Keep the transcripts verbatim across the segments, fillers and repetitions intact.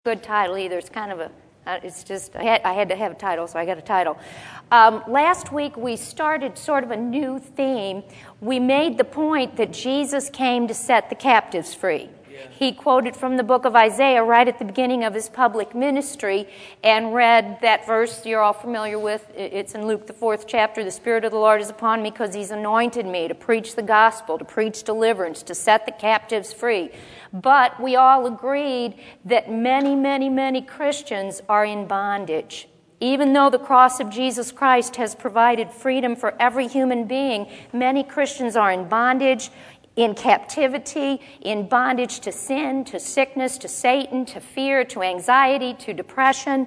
Good title either. It's kind of a, uh, it's just, I had, I had to have a title, so I got a title. Um, last week we started sort of a new theme. We made the point that Jesus came to set the captives free. Yeah. He quoted from the book of Isaiah right at the beginning of his public ministry and read that verse you're all familiar with. It's in Luke, the fourth chapter. The Spirit of the Lord is upon me because He's anointed me to preach the gospel, to preach deliverance, to set the captives free. But we all agreed that many, many, many Christians are in bondage. Even though the cross of Jesus Christ has provided freedom for every human being, many Christians are in bondage, in captivity, in bondage to sin, to sickness, to Satan, to fear, to anxiety, to depression,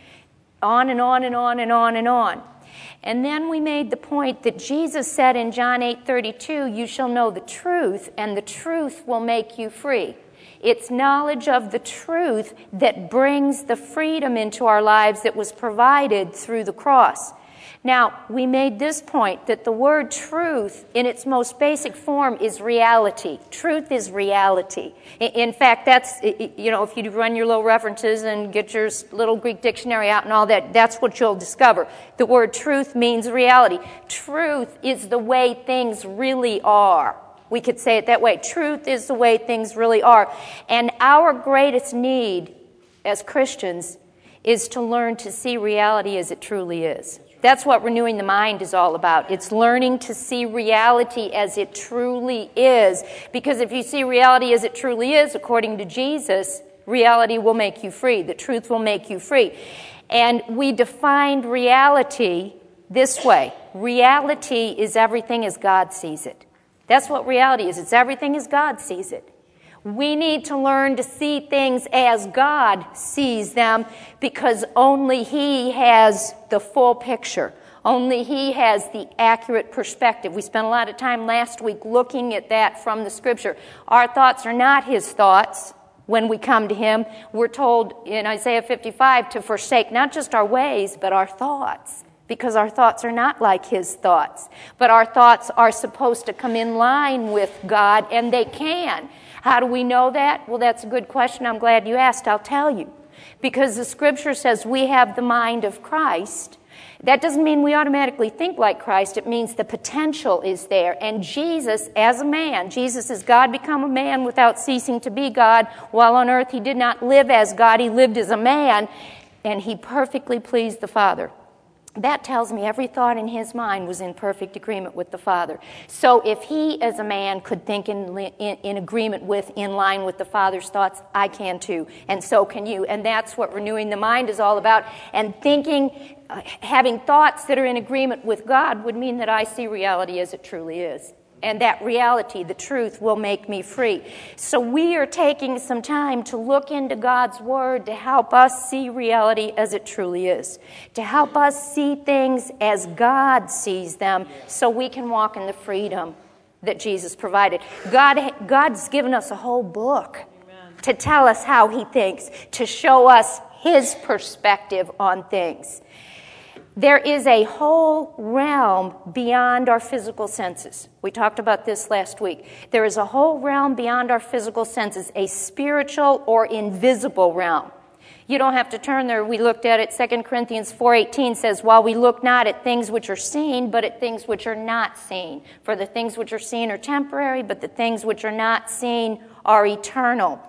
on and on and on and on and on. And then we made the point that Jesus said in John eight thirty-two, you shall know the truth, and the truth will make you free. It's knowledge of the truth that brings the freedom into our lives that was provided through the cross. Now, we made this point that the word truth in its most basic form is reality. Truth is reality. In fact, that's, you know, if you run your little references and get your little Greek dictionary out and all that, that's what you'll discover. The word truth means reality. Truth is the way things really are. We could say it that way. Truth is the way things really are. And our greatest need as Christians is to learn to see reality as it truly is. That's what renewing the mind is all about. It's learning to see reality as it truly is. Because if you see reality as it truly is, according to Jesus, reality will make you free. The truth will make you free. And we defined reality this way. Reality is everything as God sees it. That's what reality is. It's everything as God sees it. We need to learn to see things as God sees them because only He has the full picture. Only He has the accurate perspective. We spent a lot of time last week looking at that from the Scripture. Our thoughts are not His thoughts when we come to Him. We're told in Isaiah fifty-five to forsake not just our ways, but our thoughts. Because our thoughts are not like His thoughts. But our thoughts are supposed to come in line with God, and they can. How do we know that? Well, that's a good question. I'm glad you asked. I'll tell you. Because the Scripture says we have the mind of Christ. That doesn't mean we automatically think like Christ. It means the potential is there. And Jesus, as a man, Jesus is God become a man without ceasing to be God. While on earth He did not live as God. He lived as a man, and He perfectly pleased the Father. That tells me every thought in His mind was in perfect agreement with the Father. So if He, as a man, could think in, in, in agreement with, in line with the Father's thoughts, I can too, and so can you. And that's what renewing the mind is all about. And thinking, uh, having thoughts that are in agreement with God would mean that I see reality as it truly is. And that reality, the truth, will make me free. So we are taking some time to look into God's Word to help us see reality as it truly is. To help us see things as God sees them so we can walk in the freedom that Jesus provided. God, God's given us a whole book to tell us how He thinks, to show us His perspective on things. There is a whole realm beyond our physical senses. We talked about this last week. There is a whole realm beyond our physical senses, a spiritual or invisible realm. You don't have to turn there. We looked at it. Second Corinthians four eighteen says, while we look not at things which are seen, but at things which are not seen. For the things which are seen are temporary, but the things which are not seen are eternal.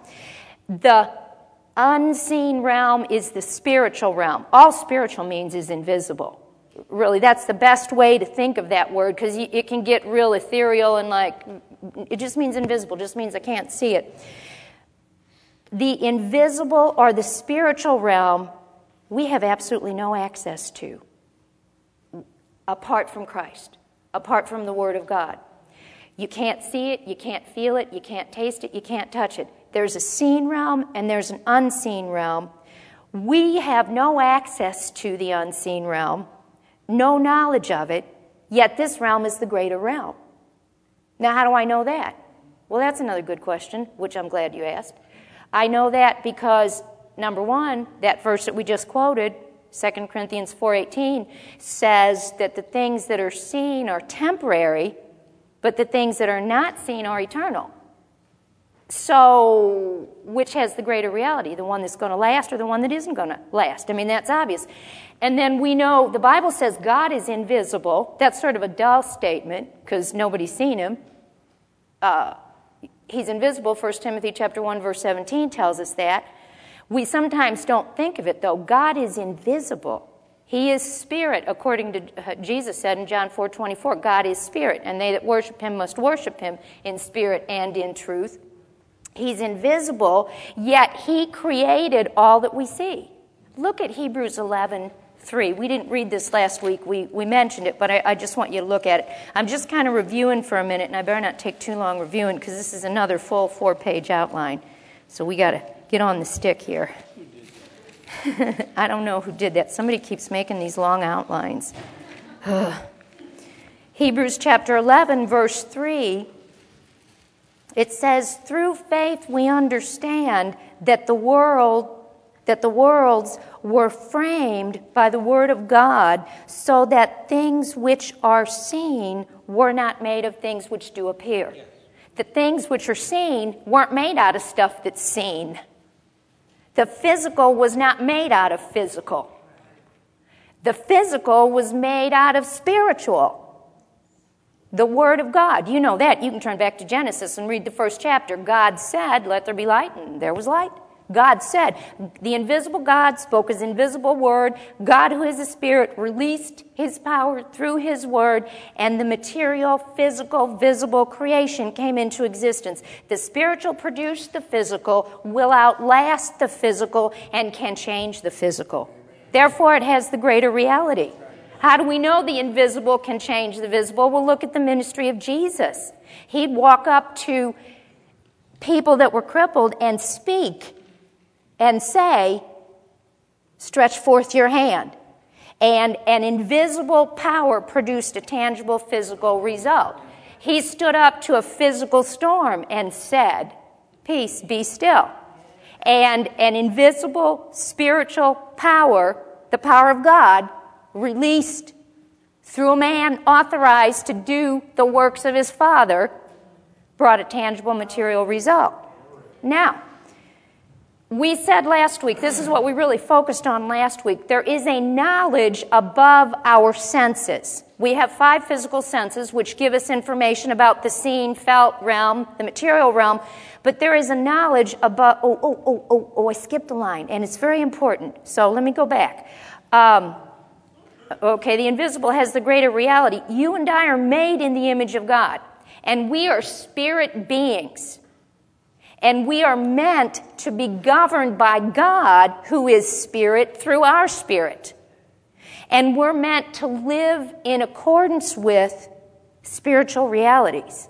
The unseen realm is the spiritual realm. All spiritual means is invisible. Really, that's the best way to think of that word because it can get real ethereal and like, it just means invisible, just means I can't see it. The invisible or the spiritual realm, we have absolutely no access to apart from Christ, apart from the Word of God. You can't see it, you can't feel it, you can't taste it, you can't touch it. There's a seen realm and there's an unseen realm. We have no access to the unseen realm, no knowledge of it, yet this realm is the greater realm. Now, how do I know that? Well, that's another good question, which I'm glad you asked. I know that because, number one, that verse that we just quoted, Second Corinthians four eighteen, says that the things that are seen are temporary, but the things that are not seen are eternal. So, which has the greater reality? The one that's going to last or the one that isn't going to last? I mean, that's obvious. And then we know the Bible says God is invisible. That's sort of a dull statement because nobody's seen him. Uh, he's invisible. First Timothy chapter one, verse seventeen tells us that. We sometimes don't think of it, though. God is invisible. He is spirit, according to Jesus said in John four twenty-four. God is spirit, and they that worship him must worship him in spirit and in truth. He's invisible, yet he created all that we see. Look at Hebrews eleven three. We didn't read this last week. We, we mentioned it, but I, I just want you to look at it. I'm just kind of reviewing for a minute, and I better not take too long reviewing because this is another full four-page outline. So we got to get on the stick here. I don't know who did that. Somebody keeps making these long outlines. Hebrews chapter eleven, verse three. It says, through faith we understand that the world, that the worlds were framed by the word of God, so that things which are seen were not made of things which do appear. Yes. The things which are seen weren't made out of stuff that's seen. The physical was not made out of physical. The physical was made out of spiritual. The Word of God. You know that. You can turn back to Genesis and read the first chapter. God said, let there be light, and there was light. God said. The invisible God spoke his invisible word. God, who is a spirit, released his power through his word, and the material, physical, visible creation came into existence. The spiritual produced the physical, will outlast the physical, and can change the physical. Therefore, it has the greater reality. How do we know the invisible can change the visible? Well, look at the ministry of Jesus. He'd walk up to people that were crippled and speak and say, stretch forth your hand. And an invisible power produced a tangible physical result. He stood up to a physical storm and said, peace, be still. And an invisible spiritual power, the power of God, released through a man authorized to do the works of his Father, brought a tangible material result. Now, we said last week, this is what we really focused on last week, there is a knowledge above our senses. We have five physical senses which give us information about the seen, felt realm, the material realm, but there is a knowledge above, oh, oh, oh, oh, oh, I skipped a line, and it's very important, so let me go back. Um, Okay, the invisible has the greater reality. You and I are made in the image of God, and we are spirit beings. And we are meant to be governed by God, who is spirit, through our spirit. And we're meant to live in accordance with spiritual realities.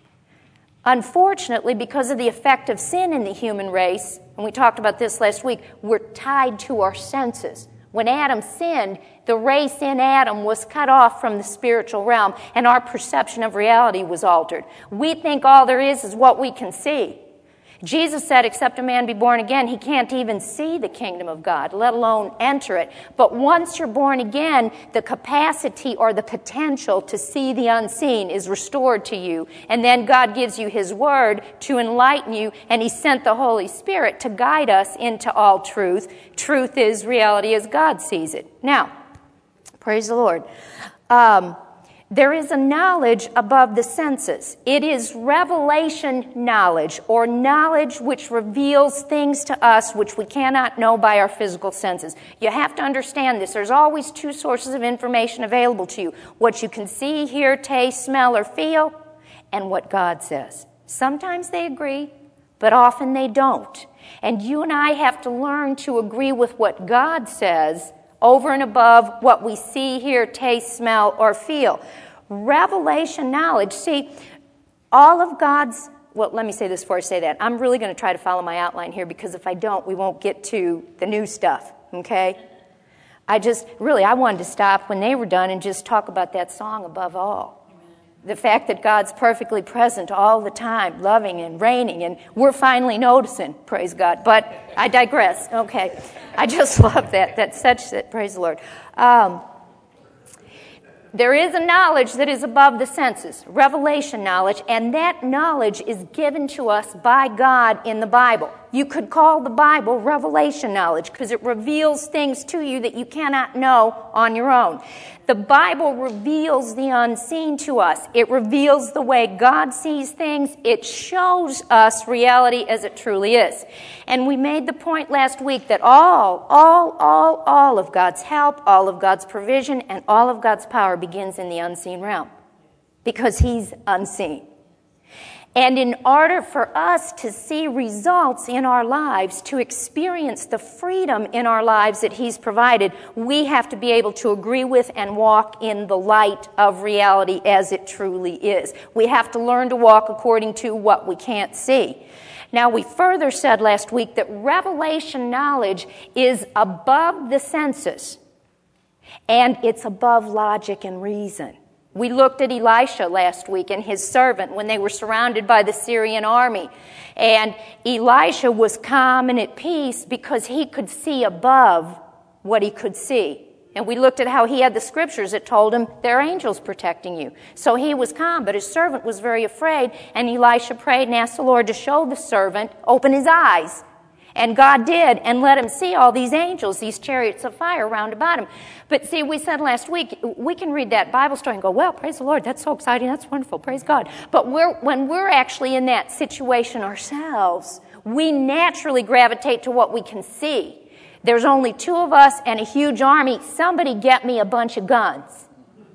Unfortunately, because of the effect of sin in the human race, and we talked about this last week, we're tied to our senses. When Adam sinned, the race in Adam was cut off from the spiritual realm, and our perception of reality was altered. We think all there is is what we can see. Jesus said, except a man be born again, he can't even see the kingdom of God, let alone enter it. But once you're born again, the capacity or the potential to see the unseen is restored to you. And then God gives you his word to enlighten you, and he sent the Holy Spirit to guide us into all truth. Truth is reality as God sees it. Now, praise the Lord. Um, There is a knowledge above the senses. It is revelation knowledge, or knowledge which reveals things to us which we cannot know by our physical senses. You have to understand this. There's always two sources of information available to you. What you can see, hear, taste, smell, or feel, and what God says. Sometimes they agree, but often they don't. And you and I have to learn to agree with what God says over and above what we see, hear, taste, smell, or feel. Revelation knowledge. See, all of God's, well, let me say this before I say that. I'm really going to try to follow my outline here, because if I don't, we won't get to the new stuff, okay? I just, really, I wanted to stop when they were done and just talk about that song above all. The fact that God's perfectly present all the time, loving and reigning, and we're finally noticing, praise God. But I digress, okay. I just love that. That's such, that, praise the Lord. Um, There is a knowledge that is above the senses, revelation knowledge, and that knowledge is given to us by God in the Bible. You could call the Bible revelation knowledge because it reveals things to you that you cannot know on your own. The Bible reveals the unseen to us. It reveals the way God sees things. It shows us reality as it truly is. And we made the point last week that all, all, all, all of God's help, all of God's provision, and all of God's power begins in the unseen realm because He's unseen. And in order for us to see results in our lives, to experience the freedom in our lives that He's provided, we have to be able to agree with and walk in the light of reality as it truly is. We have to learn to walk according to what we can't see. Now, we further said last week that revelation knowledge is above the senses, and it's above logic and reason. We looked at Elisha last week and his servant when they were surrounded by the Syrian army. And Elisha was calm and at peace because he could see above what he could see. And we looked at how he had the scriptures that told him there are angels protecting you. So he was calm, but his servant was very afraid. And Elisha prayed and asked the Lord to show the servant, open his eyes. And God did, and let him see all these angels, these chariots of fire round about him. But see, we said last week, we can read that Bible story and go, well, praise the Lord, that's so exciting, that's wonderful, praise God. But we're, when we're actually in that situation ourselves, we naturally gravitate to what we can see. There's only two of us and a huge army. Somebody get me a bunch of guns.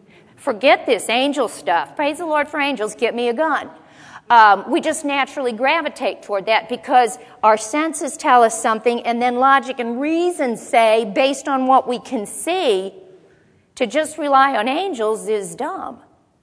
Forget this angel stuff. Praise the Lord for angels, get me a gun. Um, we just naturally gravitate toward that because our senses tell us something, and then logic and reason say, based on what we can see, to just rely on angels is dumb.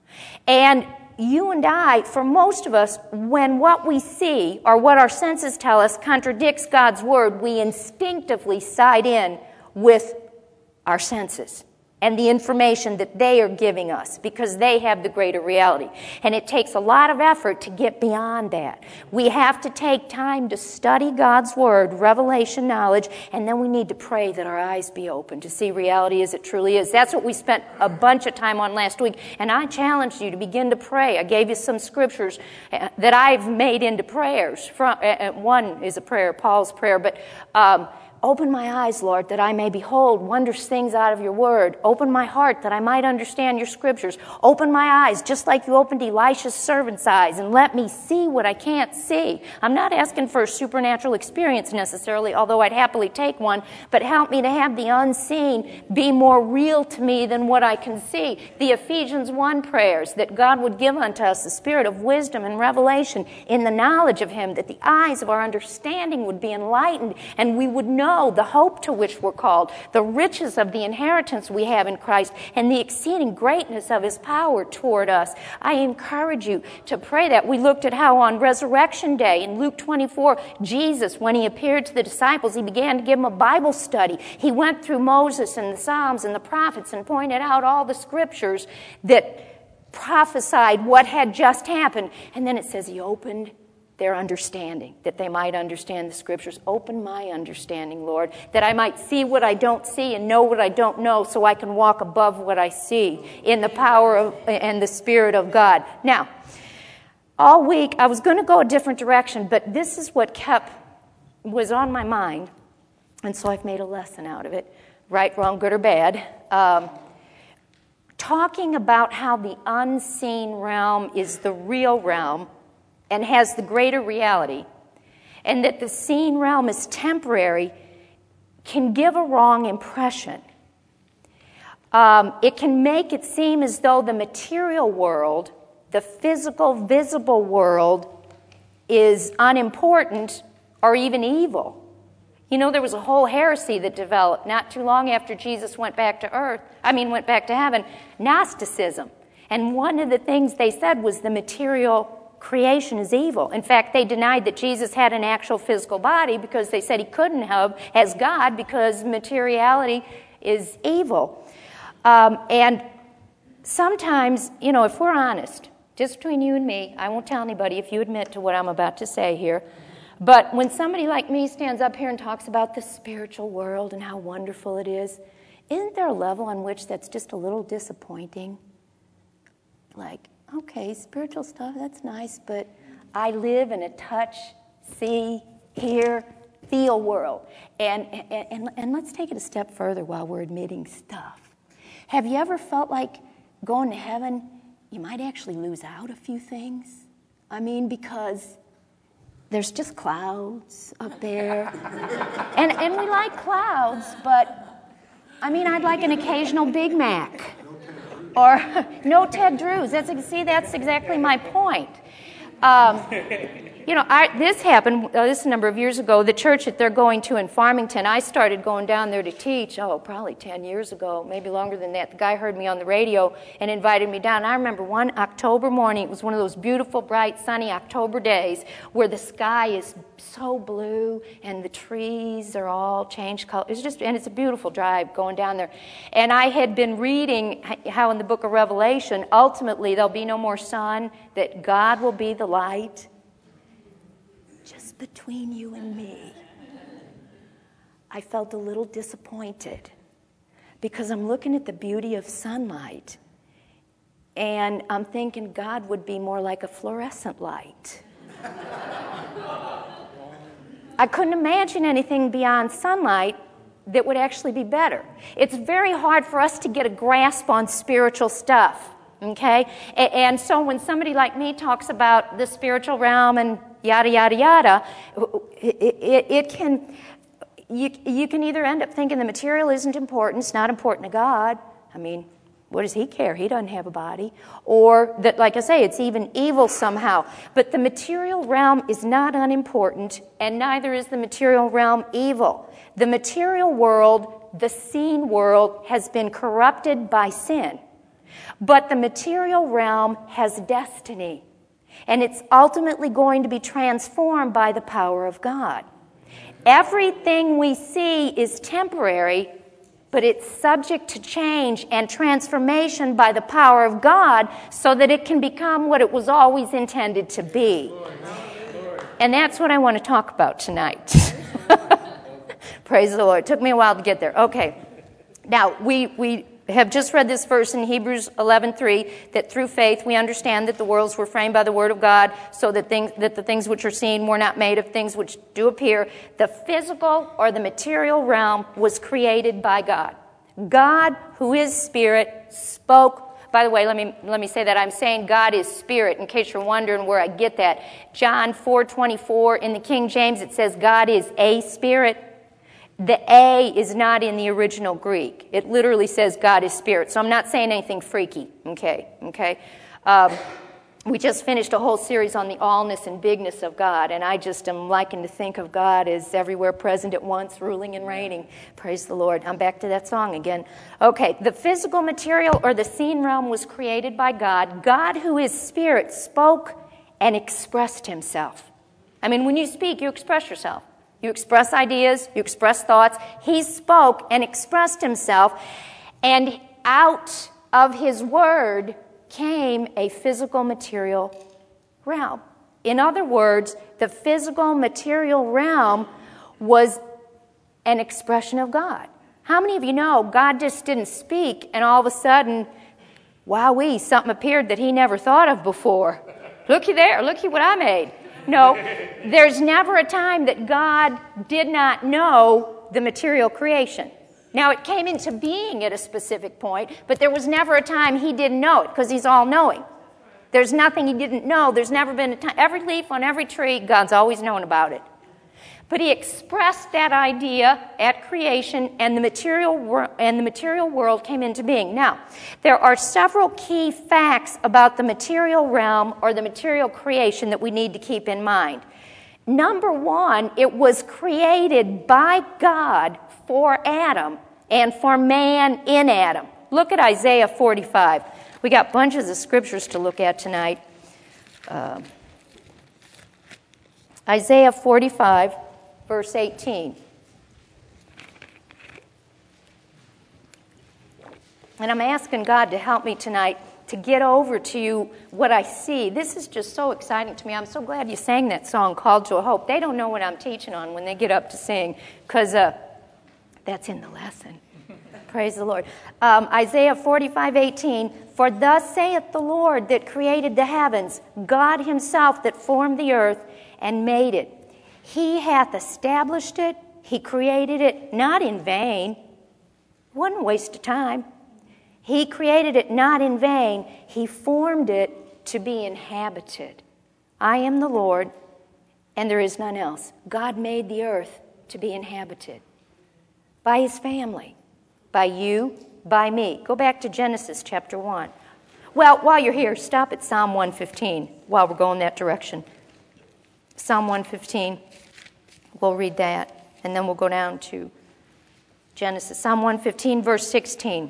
And you and I, for most of us, when what we see or what our senses tell us contradicts God's Word, we instinctively side in with our senses and the information that they are giving us because they have the greater reality. And it takes a lot of effort to get beyond that. We have to take time to study God's Word, revelation knowledge, and then we need to pray that our eyes be open to see reality as it truly is. That's what we spent a bunch of time on last week. And I challenged you to begin to pray. I gave you some scriptures that I've made into prayers. One is a prayer, Paul's prayer, but um, open my eyes, Lord, that I may behold wondrous things out of your word. Open my heart that I might understand your scriptures. Open my eyes, just like you opened Elisha's servant's eyes, and let me see what I can't see. I'm not asking for a supernatural experience necessarily, although I'd happily take one, but help me to have the unseen be more real to me than what I can see. The Ephesians one prayers, that God would give unto us the spirit of wisdom and revelation in the knowledge of him, that the eyes of our understanding would be enlightened, and we would know the hope to which we're called, the riches of the inheritance we have in Christ, and the exceeding greatness of his power toward us. I encourage you to pray that. We looked at how on Resurrection Day in Luke twenty-four, Jesus, when he appeared to the disciples, he began to give them a Bible study. He went through Moses and the Psalms and the prophets and pointed out all the scriptures that prophesied what had just happened. And then it says he opened their understanding, that they might understand the scriptures. Open my understanding, Lord, that I might see what I don't see and know what I don't know, so I can walk above what I see in the power of and the Spirit of God. Now, all week I was going to go a different direction, but this is what kept was on my mind, and so I've made a lesson out of it, right, wrong, good, or bad. Um, talking about how the unseen realm is the real realm and has the greater reality, and that the seen realm is temporary, can give a wrong impression. Um, it can make it seem as though the material world, the physical, visible world, is unimportant or even evil. You know, there was a whole heresy that developed not too long after Jesus went back to earth, I mean, went back to heaven, Gnosticism. And one of the things they said was the material creation is evil. In fact, they denied that Jesus had an actual physical body because they said he couldn't have as God because materiality is evil. Um, and sometimes, you know, if we're honest, just between you and me, I won't tell anybody if you admit to what I'm about to say here, but when somebody like me stands up here and talks about the spiritual world and how wonderful it is, Isn't there a level on which that's just a little disappointing? Like, okay, spiritual stuff, that's nice, but I live in a touch, see, hear, feel world. And, and, and, and let's take it a step further while we're admitting stuff. Have you ever felt like going to heaven, you might actually lose out a few things? I mean, because there's just clouds up there. and, and we like clouds, but, I mean, I'd like an occasional Big Mac. Or no Ted Drews. That's, see, that's exactly my point. Um, you know, I, this happened, uh, this a number of years ago. The church that they're going to in Farmington, I started going down there to teach, oh, probably ten years ago, maybe longer than that. The guy heard me on the radio and invited me down. I remember one October morning, it was one of those beautiful, bright, sunny October days where the sky is so blue and the trees are all changed color. It's just, and it's a beautiful drive going down there. And I had been reading how in the book of Revelation, ultimately there'll be no more sun, that God will be the light. Just between you and me, I felt a little disappointed because I'm looking at the beauty of sunlight and I'm thinking God would be more like a fluorescent light. I couldn't imagine anything beyond sunlight that would actually be better. It's very hard for us to get a grasp on spiritual stuff, okay? And so when somebody like me talks about the spiritual realm and yada, yada, yada, it, it, it can, you, you can either end up thinking the material isn't important, it's not important to God. I mean, what does he care? He doesn't have a body. Or that, like I say, it's even evil somehow. But the material realm is not unimportant, and neither is the material realm evil. The material world, the seen world, has been corrupted by sin. But the material realm has destiny. And it's ultimately going to be transformed by the power of God. Everything we see is temporary, but it's subject to change and transformation by the power of God so that it can become what it was always intended to be. And that's what I want to talk about tonight. Praise the Lord. It took me a while to get there. Okay. Now, we... we have just read this verse in Hebrews eleven three, that through faith we understand that the worlds were framed by the word of God, so that things that the things which are seen were not made of things which do appear. The physical or the material realm was created by God. God, who is spirit, spoke. By the way, let me let me say that I'm saying God is spirit, in case you're wondering where I get that. John four twenty-four in the King James, it says God is a spirit. The A is not in the original Greek. It literally says God is spirit. So I'm not saying anything freaky. Okay, okay. Um, we just finished a whole series on the allness and bigness of God, and I just am liking to think of God as everywhere present at once, ruling and reigning. Praise the Lord. I'm back to that song again. Okay, the physical material or the seen realm was created by God. God, who is spirit, spoke and expressed himself. I mean, when you speak, you express yourself. You express ideas, you express thoughts. He spoke and expressed himself, and out of his word came a physical material realm. In other words, the physical material realm was an expression of God. How many of you know God just didn't speak and all of a sudden, wowee, something appeared that he never thought of before? Looky there, looky what I made. No, there's never a time that God did not know the material creation. Now, it came into being at a specific point, but there was never a time he didn't know it, because he's all-knowing. There's nothing he didn't know. There's never been a time. Every leaf on every tree, God's always known about it. But he expressed that idea at creation, and the material wor- and the material world came into being. Now, there are several key facts about the material realm or the material creation that we need to keep in mind. Number one, it was created by God for Adam and for man in Adam. Look at Isaiah forty-five. We got bunches of scriptures to look at tonight. Uh, Isaiah forty-five. Verse eighteen. And I'm asking God to help me tonight to get over to you what I see. This is just so exciting to me. I'm so glad you sang that song, Called to a Hope. They don't know what I'm teaching on when they get up to sing, because uh, that's in the lesson. Praise the Lord. Um, Isaiah forty-five eighteen, for thus saith the Lord that created the heavens, God himself that formed the earth and made it. He hath established it. He created it not in vain. It wasn't a waste of time. He created it not in vain. He formed it to be inhabited. I am the Lord, and there is none else. God made the earth to be inhabited by his family, by you, by me. Go back to Genesis chapter one. Well, while you're here, stop at Psalm one fifteen while we're going that direction. Psalm one fifteen, we'll read that, and then we'll go down to Genesis. Psalm one fifteen, verse sixteen.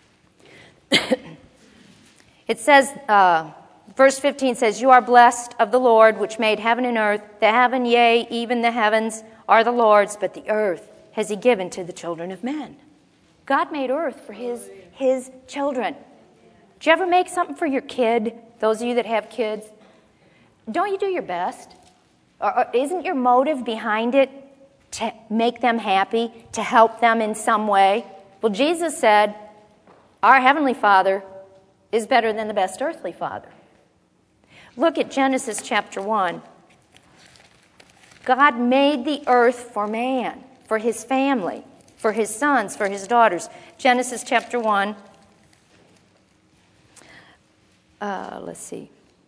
It says, uh, verse fifteen says, you are blessed of the Lord, which made heaven and earth. The heaven, yea, even the heavens are the Lord's, but the earth has he given to the children of men. God made earth for his, his children. Did you ever make something for your kid? Those of you that have kids, don't you do your best? Or, or isn't your motive behind it to make them happy, to help them in some way? Well, Jesus said, our Heavenly Father is better than the best earthly father. Look at Genesis chapter one. God made the earth for man, for his family, for his sons, for his daughters. Genesis chapter one. Uh, let's see.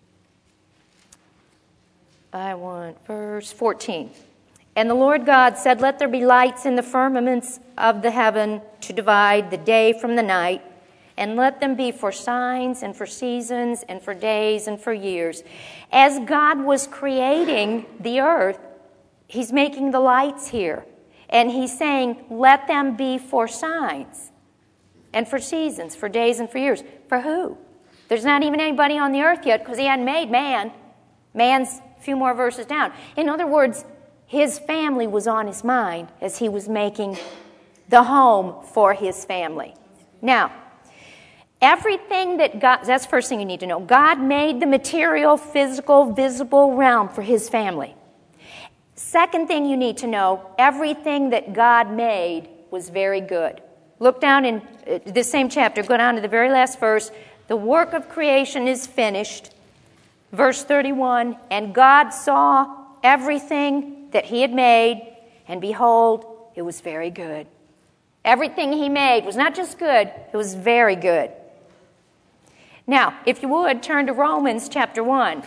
I want verse fourteen. And the Lord God said, let there be lights in the firmaments of the heaven to divide the day from the night, and let them be for signs and for seasons and for days and for years. As God was creating the earth, he's making the lights here. And he's saying, let them be for signs and for seasons, for days and for years. For who? There's not even anybody on the earth yet because he hadn't made man. Man's a few more verses down. In other words, his family was on his mind as he was making the home for his family. Now, everything that God, that's the first thing you need to know. God made the material, physical, visible realm for his family. Second thing you need to know, everything that God made was very good. Look down in uh, this same chapter, go down to the very last verse. The work of creation is finished. Verse thirty-one, and God saw everything that he had made, and behold, it was very good. Everything he made was not just good, it was very good. Now, if you would, turn to Romans chapter one.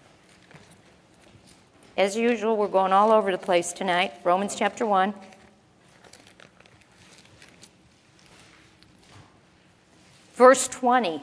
As usual, we're going all over the place tonight. Romans chapter one. Verse twenty.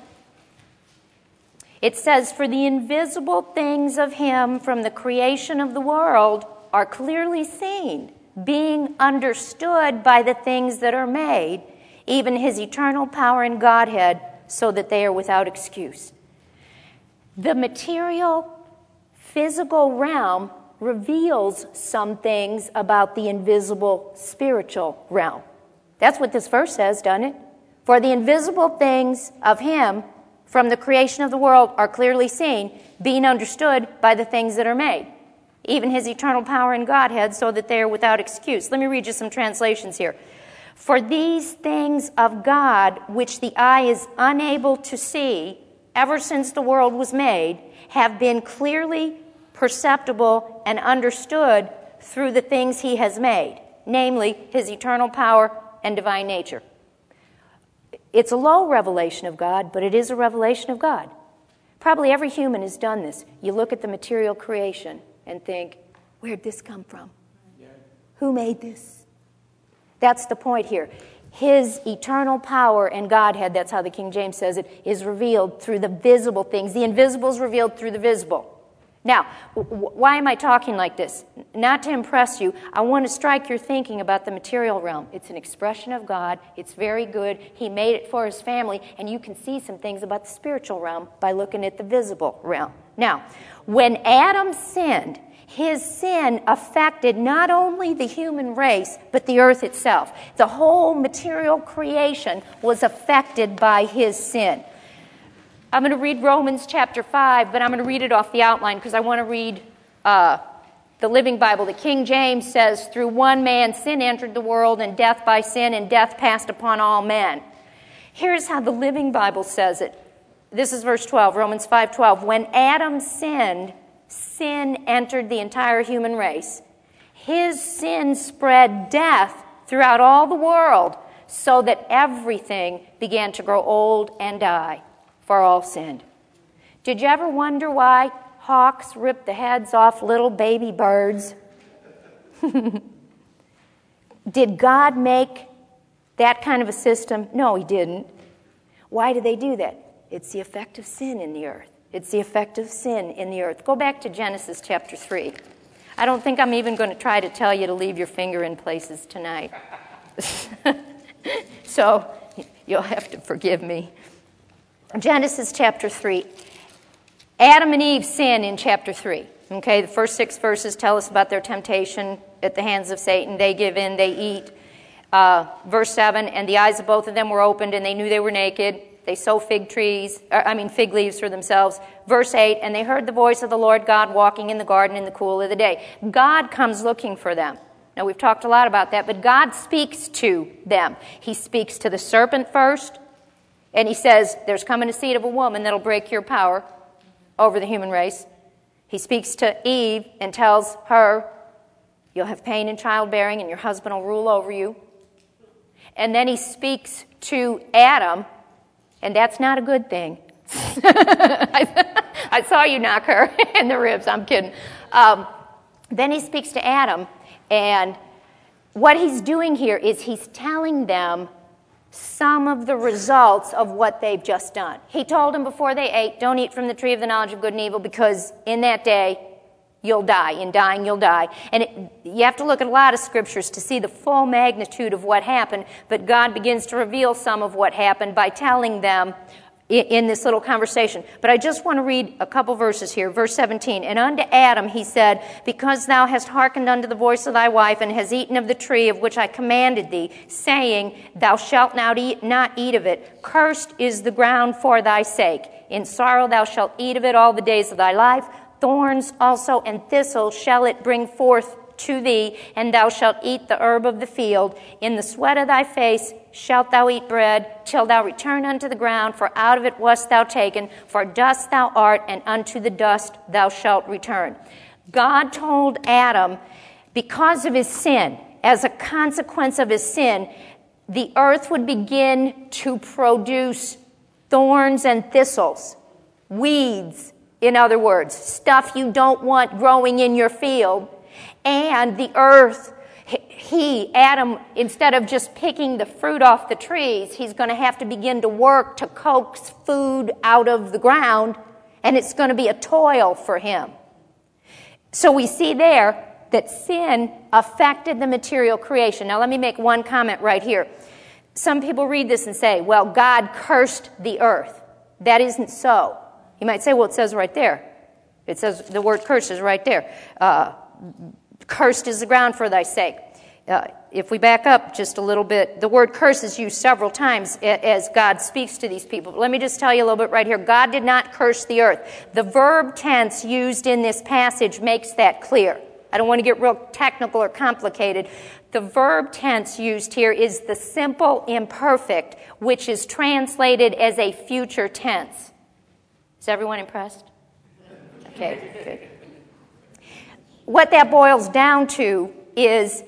It says, for the invisible things of him from the creation of the world are clearly seen, being understood by the things that are made, even his eternal power and Godhead, so that they are without excuse. The material, physical realm reveals some things about the invisible spiritual realm. That's what this verse says, doesn't it? For the invisible things of him from the creation of the world are clearly seen, being understood by the things that are made, even his eternal power and Godhead, so that they are without excuse. Let me read you some translations here. For these things of God, which the eye is unable to see, ever since the world was made, have been clearly perceptible and understood through the things he has made, namely his eternal power and divine nature. It's a low revelation of God, but it is a revelation of God. Probably every human has done this. You look at the material creation and think, where'd this come from? Yeah. Who made this? That's the point here. His eternal power and Godhead, that's how the King James says it, is revealed through the visible things. The invisible is revealed through the visible. Now, why am I talking like this? Not to impress you. I want to strike your thinking about the material realm. It's an expression of God. It's very good. He made it for his family, and you can see some things about the spiritual realm by looking at the visible realm. Now, when Adam sinned, his sin affected not only the human race, but the earth itself. The whole material creation was affected by his sin. I'm going to read Romans chapter five, but I'm going to read it off the outline because I want to read uh, The Living Bible, the King James says, through one man sin entered the world, and death by sin, and death passed upon all men. Here's how the Living Bible says it. This is verse twelve, Romans five twelve. When Adam sinned, sin entered the entire human race. His sin spread death throughout all the world, so that everything began to grow old and die, for all sinned. Did you ever wonder why hawks rip the heads off little baby birds? Did God make that kind of a system? No, he didn't. Why did they do that? It's the effect of sin in the earth. It's the effect of sin in the earth. Go back to Genesis chapter three. I don't think I'm even going to try to tell you to leave your finger in places tonight. So you'll have to forgive me. Genesis chapter three. Adam and Eve sin in chapter three. Okay, the first six verses tell us about their temptation at the hands of Satan. They give in, they eat. Uh, verse seven, and the eyes of both of them were opened, and they knew they were naked. They sow fig trees, or, I mean fig leaves for themselves. Verse eight, and they heard the voice of the Lord God walking in the garden in the cool of the day. God comes looking for them. Now, we've talked a lot about that, but God speaks to them. He speaks to the serpent first, and he says, there's coming a seed of a woman that'll break your power over the human race. He speaks to Eve and tells her, you'll have pain in childbearing, and your husband will rule over you. And then he speaks to Adam, and that's not a good thing. I, I saw you knock her in the ribs. I'm kidding. Um, then he speaks to Adam, and what he's doing here is he's telling them some of the results of what they've just done. He told them before they ate, don't eat from the tree of the knowledge of good and evil, because in that day you'll die. In dying, you'll die. And it, you have to look at a lot of scriptures to see the full magnitude of what happened, but God begins to reveal some of what happened by telling them in, in this little conversation. But I just want to read a couple verses here. Verse seventeen, and unto Adam he said, because thou hast hearkened unto the voice of thy wife, and hast eaten of the tree of which I commanded thee, saying, thou shalt not eat, not eat of it. Cursed is the ground for thy sake. In sorrow thou shalt eat of it all the days of thy life. Thorns also and thistles shall it bring forth to thee, and thou shalt eat the herb of the field. In the sweat of thy face shalt thou eat bread, till thou return unto the ground, for out of it wast thou taken, for dust thou art, and unto the dust thou shalt return. God told Adam, because of his sin, as a consequence of his sin, the earth would begin to produce thorns and thistles, weeds, in other words, stuff you don't want growing in your field. And the earth, he, Adam, instead of just picking the fruit off the trees, he's going to have to begin to work to coax food out of the ground, and it's going to be a toil for him. So we see there that sin affected the material creation. Now let me make one comment right here. Some people read this and say, well, God cursed the earth. That isn't so. You might say, well, it says right there. It says the word curse is right there. Uh, cursed is the ground for thy sake. Uh, if we back up just a little bit, the word curse is used several times as God speaks to these people. But let me just tell you a little bit right here. God did not curse the earth. The verb tense used in this passage makes that clear. I don't want to get real technical or complicated. The verb tense used here is the simple imperfect, which is translated as a future tense. Is everyone impressed? Okay, good. What that boils down to is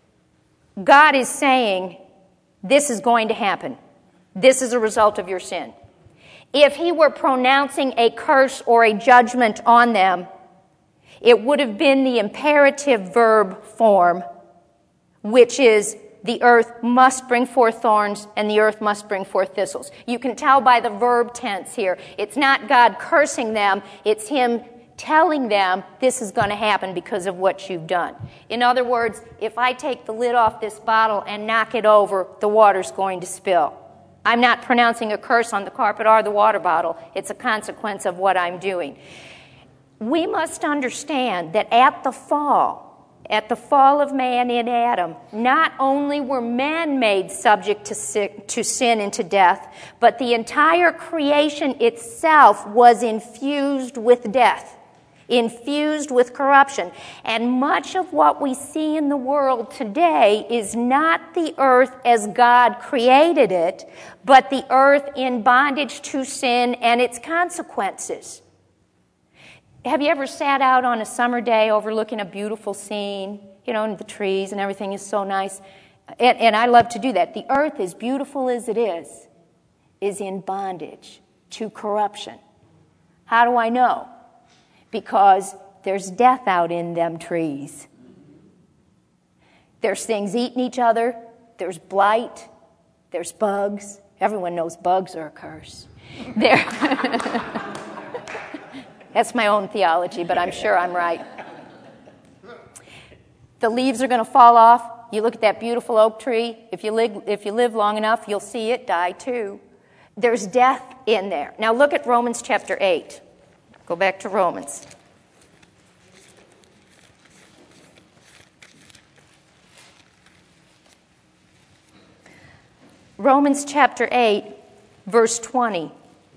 God is saying, this is going to happen. This is a result of your sin. If he were pronouncing a curse or a judgment on them, it would have been the imperative verb form, which is the earth must bring forth thorns and the earth must bring forth thistles. You can tell by the verb tense here. It's not God cursing them. It's him telling them this is going to happen because of what you've done. In other words, if I take the lid off this bottle and knock it over, the water's going to spill. I'm not pronouncing a curse on the carpet or the water bottle. It's a consequence of what I'm doing. We must understand that at the fall, At the fall of man in Adam, not only were men made subject to sin, to sin and to death, but the entire creation itself was infused with death. infused with corruption. And much of what we see in the world today is not the earth as God created it, but the earth in bondage to sin and its consequences. Have you ever sat out on a summer day overlooking a beautiful scene, you know, and the trees and everything is so nice? And, and I love to do that. The earth, as beautiful as it is, is in bondage to corruption. How do I know? Because there's death out in them trees. There's things eating each other. There's blight. There's bugs. Everyone knows bugs are a curse. There. That's my own theology, but I'm sure I'm right. The leaves are going to fall off. You look at that beautiful oak tree. If you live, if you live long enough, you'll see it die too. There's death in there. Now look at Romans chapter eight. Go back to Romans. Romans chapter eight, verse twenty.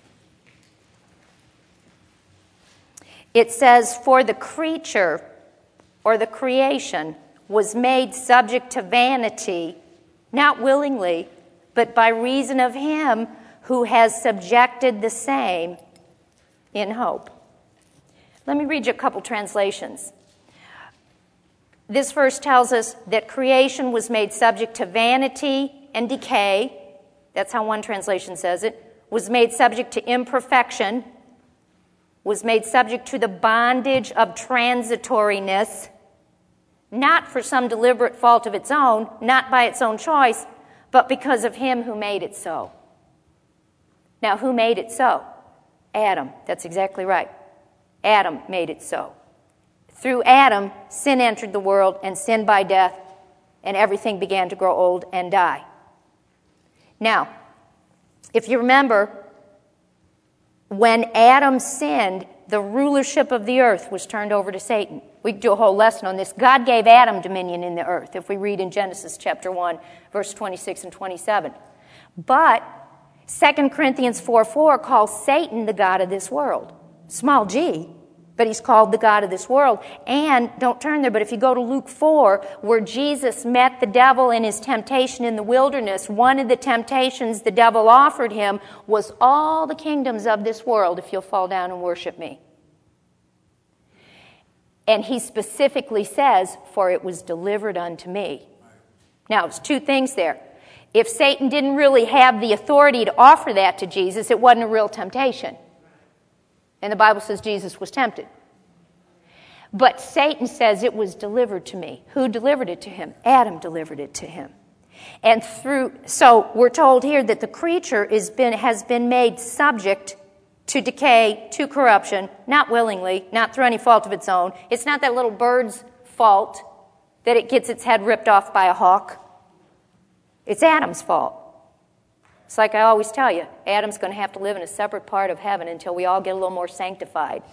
It says, "For the creature, or the creation, was made subject to vanity, not willingly, but by reason of him who has subjected the same in hope." Let me read you a couple translations. This verse tells us that creation was made subject to vanity and decay. That's how one translation says it. Was made subject to imperfection. Was made subject to the bondage of transitoriness, not for some deliberate fault of its own, not by its own choice, but because of him who made it so. Now, who made it so? Adam. That's exactly right. Adam made it so. Through Adam, sin entered the world, and sin by death, and everything began to grow old and die. Now, if you remember, when Adam sinned, the rulership of the earth was turned over to Satan. We could do a whole lesson on this. God gave Adam dominion in the earth, if we read in Genesis chapter one, verse twenty-six and twenty-seven. But Second Corinthians four four calls Satan the god of this world. Small g, but he's called the god of this world. And, don't turn there, but if you go to Luke four, where Jesus met the devil in his temptation in the wilderness, one of the temptations the devil offered him was all the kingdoms of this world if you'll fall down and worship me. And he specifically says, "For it was delivered unto me." Now, there's two things there. If Satan didn't really have the authority to offer that to Jesus, it wasn't a real temptation. And the Bible says Jesus was tempted. But Satan says it was delivered to me. Who delivered it to him? Adam delivered it to him. And through, so we're told here that the creature is been, has been made subject to decay, to corruption, not willingly, not through any fault of its own. It's not that little bird's fault that it gets its head ripped off by a hawk. It's Adam's fault. It's like I always tell you, Adam's going to have to live in a separate part of heaven until we all get a little more sanctified.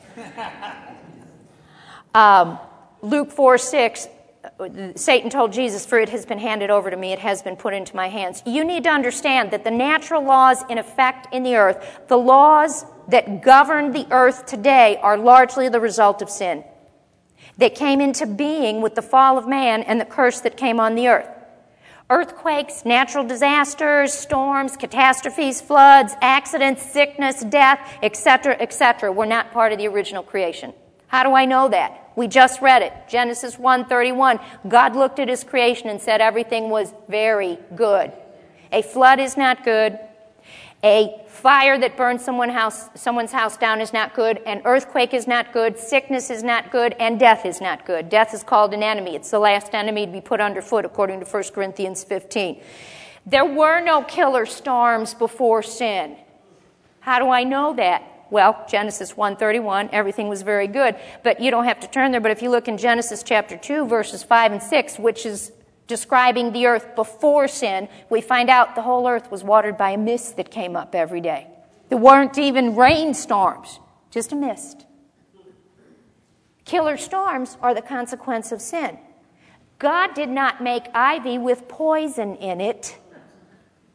um, Luke four six, Satan told Jesus, "For it has been handed over to me, it has been put into my hands." You need to understand that the natural laws in effect in the earth, the laws that govern the earth today, are largely the result of sin. They came into being with the fall of man and the curse that came on the earth. Earthquakes, natural disasters, storms, catastrophes, floods, accidents, sickness, death, et cetera, et cetera were not part of the original creation. How do I know that? We just read it. Genesis one thirty-one. God looked at his creation and said everything was very good. A flood is not good. A fire that burns someone house, someone's house down is not good. An earthquake is not good. Sickness is not good. And death is not good. Death is called an enemy. It's the last enemy to be put underfoot, according to First Corinthians fifteen. There were no killer storms before sin. How do I know that? Well, Genesis one thirty-one, everything was very good. But you don't have to turn there. But if you look in Genesis chapter two, verses five and six, which is describing the earth before sin, we find out the whole earth was watered by a mist that came up every day. There weren't even rainstorms, just a mist. Killer storms are the consequence of sin. God did not make ivy with poison in it.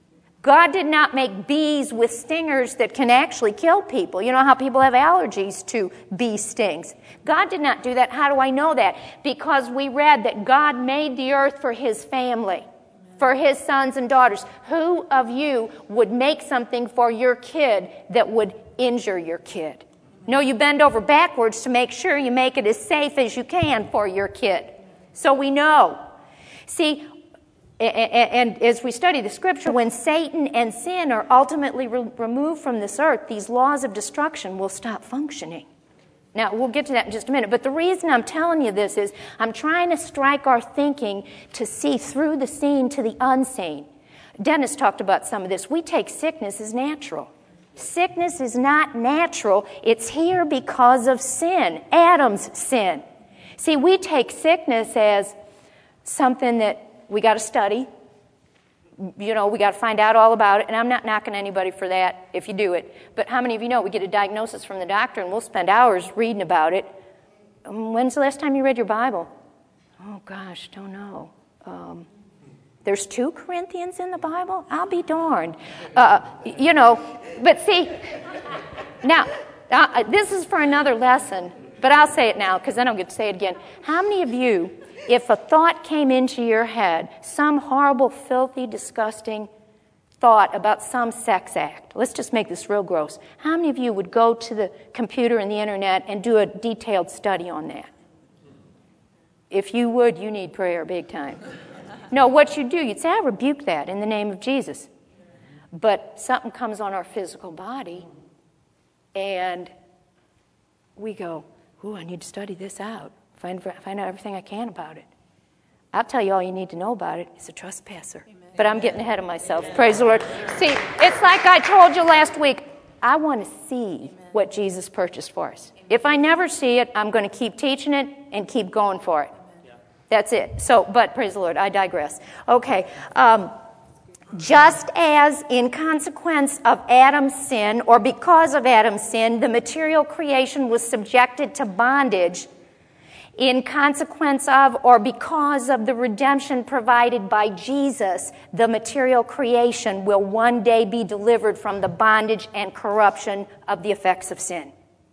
God did not make bees with stingers that can actually kill people. You know how people have allergies to bee stings. God did not do that. How do I know that? Because we read that God made the earth for his family, for his sons and daughters. Who of you would make something for your kid that would injure your kid? No, you bend over backwards to make sure you make it as safe as you can for your kid. So we know. See, and as we study the scripture, when Satan and sin are ultimately re- removed from this earth, these laws of destruction will stop functioning. Now, we'll get to that in just a minute. But the reason I'm telling you this is I'm trying to strike our thinking to see through the seen to the unseen. Dennis talked about some of this. We take sickness as natural. Sickness is not natural. It's here because of sin, Adam's sin. See, we take sickness as something that we got to study. You know, we got to find out all about it. And I'm not knocking anybody for that if you do it. But how many of you know we get a diagnosis from the doctor and we'll spend hours reading about it? Um, when's the last time you read your Bible? Oh, gosh, don't know. Um, there's two Corinthians in the Bible? I'll be darned. Uh, you know, but see, now, uh, this is for another lesson. But I'll say it now because then I'll get to say it again. How many of you, if a thought came into your head, some horrible, filthy, disgusting thought about some sex act, let's just make this real gross, how many of you would go to the computer and the internet and do a detailed study on that? If you would, you need prayer big time. No, what you do, you'd say, I rebuke that in the name of Jesus. But something comes on our physical body, and we go, ooh, I need to study this out. Find, find out everything I can about it. I'll tell you all you need to know about it. It's a trespasser. Amen. But I'm getting ahead of myself. Amen. Praise the Lord. See, it's like I told you last week. I want to see Amen. What Jesus purchased for us. Amen. If I never see it, I'm going to keep teaching it and keep going for it. Yeah. That's it. So, but praise the Lord, I digress. Okay. Um, just as in consequence of Adam's sin, or because of Adam's sin, the material creation was subjected to bondage, in consequence of or because of the redemption provided by Jesus, the material creation will one day be delivered from the bondage and corruption of the effects of sin.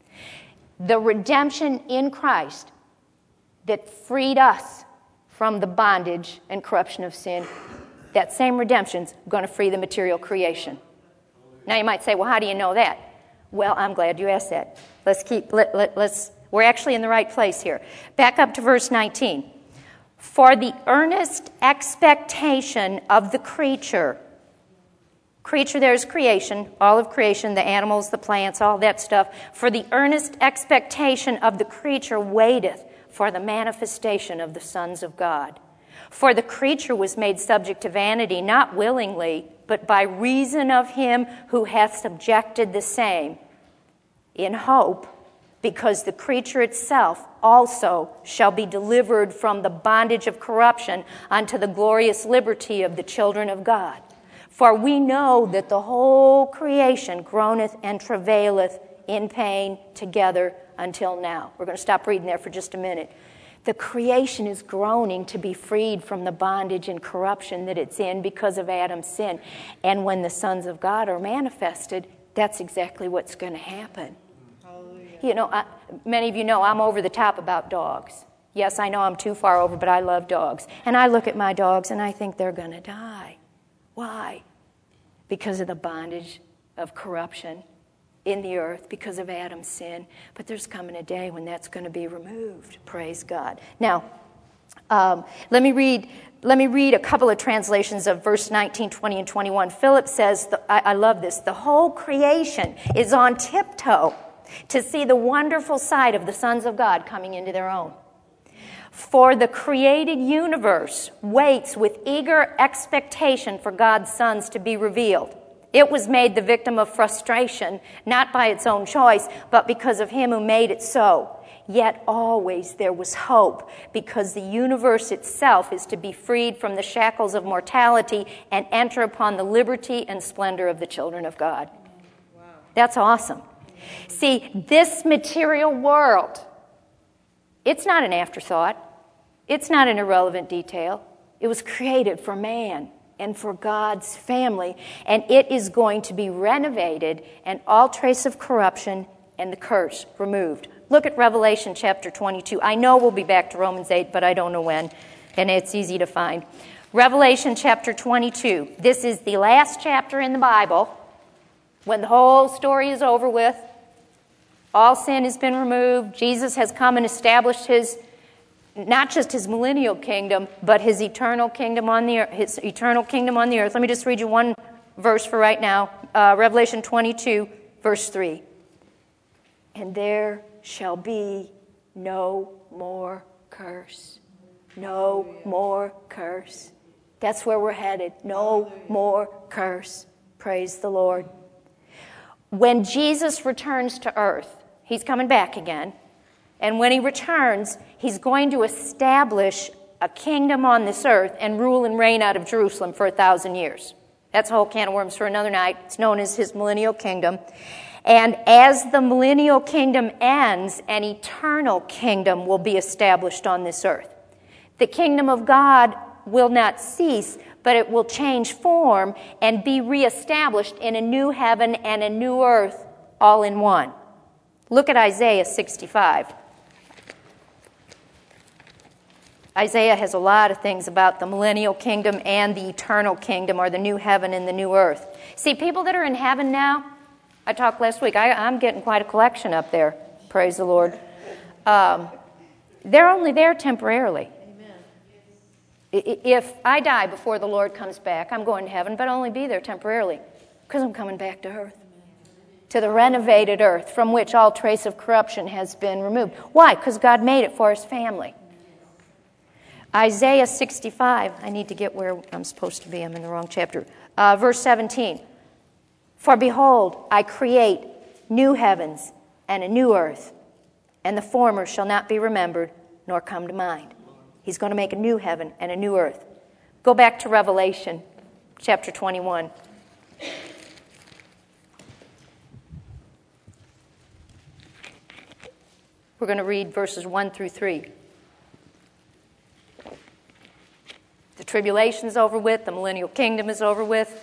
The redemption in Christ that freed us from the bondage and corruption of sin, that same redemption's going to free the material creation. Now you might say, well, how do you know that? Well, I'm glad you asked that. Let's keep, let, let, let's, we're actually in the right place here. Back up to verse nineteen. For the earnest expectation of the creature, creature there is creation, all of creation, the animals, the plants, all that stuff. For the earnest expectation of the creature waiteth for the manifestation of the sons of God. For the creature was made subject to vanity, not willingly, but by reason of him who hath subjected the same, in hope, because the creature itself also shall be delivered from the bondage of corruption unto the glorious liberty of the children of God. For we know that the whole creation groaneth and travaileth in pain together until now. We're going to stop reading there for just a minute. The creation is groaning to be freed from the bondage and corruption that it's in because of Adam's sin. And when the sons of God are manifested, that's exactly what's going to happen. Hallelujah. You know, I, many of you know I'm over the top about dogs. Yes, I know I'm too far over, but I love dogs. And I look at my dogs and I think they're going to die. Why? Because of the bondage of corruption in the earth, because of Adam's sin. But there's coming a day when that's going to be removed. Praise God. Now, um, let me read let me read a couple of translations of verse nineteen, twenty, and twenty-one. Philip says, the, I, I love this, the whole creation is on tiptoe to see the wonderful sight of the sons of God coming into their own. For the created universe waits with eager expectation for God's sons to be revealed. It was made the victim of frustration, not by its own choice, but because of him who made it so. Yet always there was hope, because the universe itself is to be freed from the shackles of mortality and enter upon the liberty and splendor of the children of God. Wow. That's awesome. See, this material world, it's not an afterthought. It's not an irrelevant detail. It was created for man. and for God's family. And it is going to be renovated and all trace of corruption and the curse removed. Look at Revelation chapter twenty-two. I know we'll be back to Romans eight, but I don't know when, and it's easy to find. Revelation chapter twenty-two. This is the last chapter in the Bible when the whole story is over with. All sin has been removed. Jesus has come and established his, not just his millennial kingdom, but his eternal kingdom on the earth. His eternal kingdom on the earth. Let me just read you one verse for right now. Uh, Revelation twenty-two, verse three. And there shall be no more curse. No more curse. That's where we're headed. No more curse. Praise the Lord. When Jesus returns to earth, he's coming back again. And when he returns, he's going to establish a kingdom on this earth and rule and reign out of Jerusalem for a thousand years. That's a whole can of worms for another night. It's known as his millennial kingdom. And as the millennial kingdom ends, an eternal kingdom will be established on this earth. The kingdom of God will not cease, but it will change form and be reestablished in a new heaven and a new earth all in one. Look at Isaiah sixty-five. Isaiah has a lot of things about the millennial kingdom and the eternal kingdom, or the new heaven and the new earth. See, people that are in heaven now, I talked last week, I, I'm getting quite a collection up there, praise the Lord. Um, they're only there temporarily. If I die before the Lord comes back, I'm going to heaven, but I'll only be there temporarily because I'm coming back to earth, to the renovated earth from which all trace of corruption has been removed. Why? Because God made it for his family. Isaiah sixty-five, I need to get where I'm supposed to be. I'm in the wrong chapter. Uh, verse seventeen. For behold, I create new heavens and a new earth, and the former shall not be remembered nor come to mind. He's going to make a new heaven and a new earth. Go back to Revelation chapter twenty-one. We're going to read verses one through three. The tribulation's over with. The millennial kingdom is over with.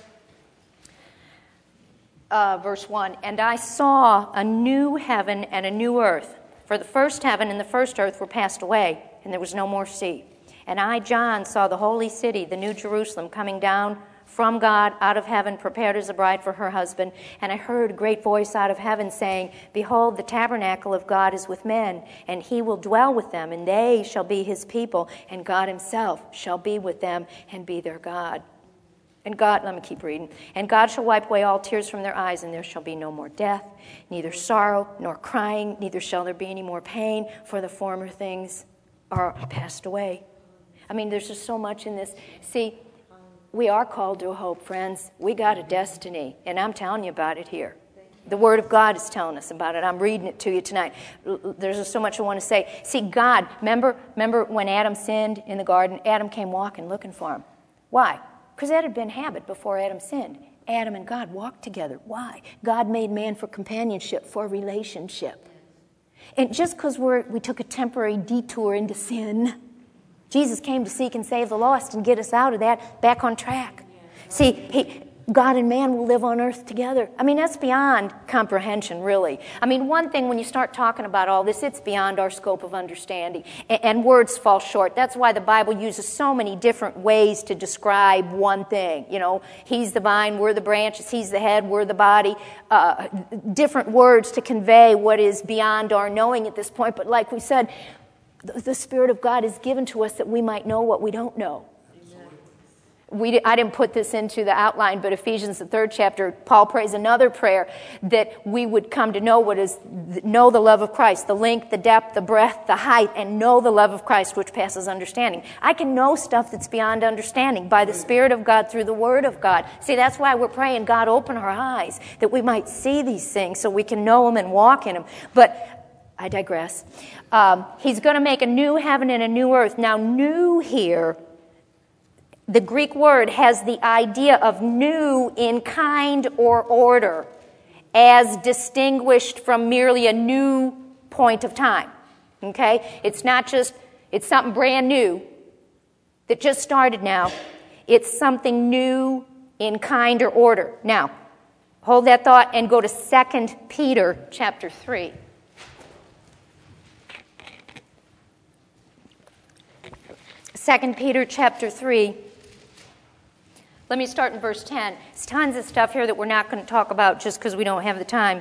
Uh, verse one. And I saw a new heaven and a new earth. For the first heaven and the first earth were passed away, and there was no more sea. And I, John, saw the holy city, the new Jerusalem, coming down from God out of heaven, prepared as a bride for her husband. And I heard a great voice out of heaven saying, Behold, the tabernacle of God is with men, and he will dwell with them, and they shall be his people, and God himself shall be with them and be their God. And God, let me keep reading. And God shall wipe away all tears from their eyes, and there shall be no more death, neither sorrow nor crying, neither shall there be any more pain, for the former things are passed away. I mean, there's just so much in this. See, we are called to a hope, friends. We got a destiny, and I'm telling you about it here. The Word of God is telling us about it. I'm reading it to you tonight. There's just so much I want to say. See, God, remember, remember when Adam sinned in the garden? Adam came walking looking for him. Why? Because that had been habit before Adam sinned. Adam and God walked together. Why? God made man for companionship, for relationship. And just because we're we took a temporary detour into sin, Jesus came to seek and save the lost and get us out of that, back on track. See, he, God and man will live on earth together. I mean, that's beyond comprehension, really. I mean, one thing, when you start talking about all this, it's beyond our scope of understanding. And, and words fall short. That's why the Bible uses so many different ways to describe one thing. You know, he's the vine, we're the branches, he's the head, we're the body. Uh, different words to convey what is beyond our knowing at this point. But like we said, the, the Spirit of God is given to us that we might know what we don't know. We, I didn't put this into the outline, but Ephesians, the third chapter, Paul prays another prayer that we would come to know what is, know the love of Christ, the length, the depth, the breadth, the height, and know the love of Christ, which passes understanding. I can know stuff that's beyond understanding by the Spirit of God through the Word of God. See, that's why we're praying, God, open our eyes, that we might see these things so we can know them and walk in them. But I digress. Um, he's going to make a new heaven and a new earth. Now, new here, the Greek word has the idea of new in kind or order, as distinguished from merely a new point of time. Okay? It's not just, it's something brand new that just started now. It's something new in kind or order. Now, hold that thought and go to Second Peter chapter three. Second Peter chapter three. Let me start in verse ten. There's tons of stuff here that we're not going to talk about just because we don't have the time.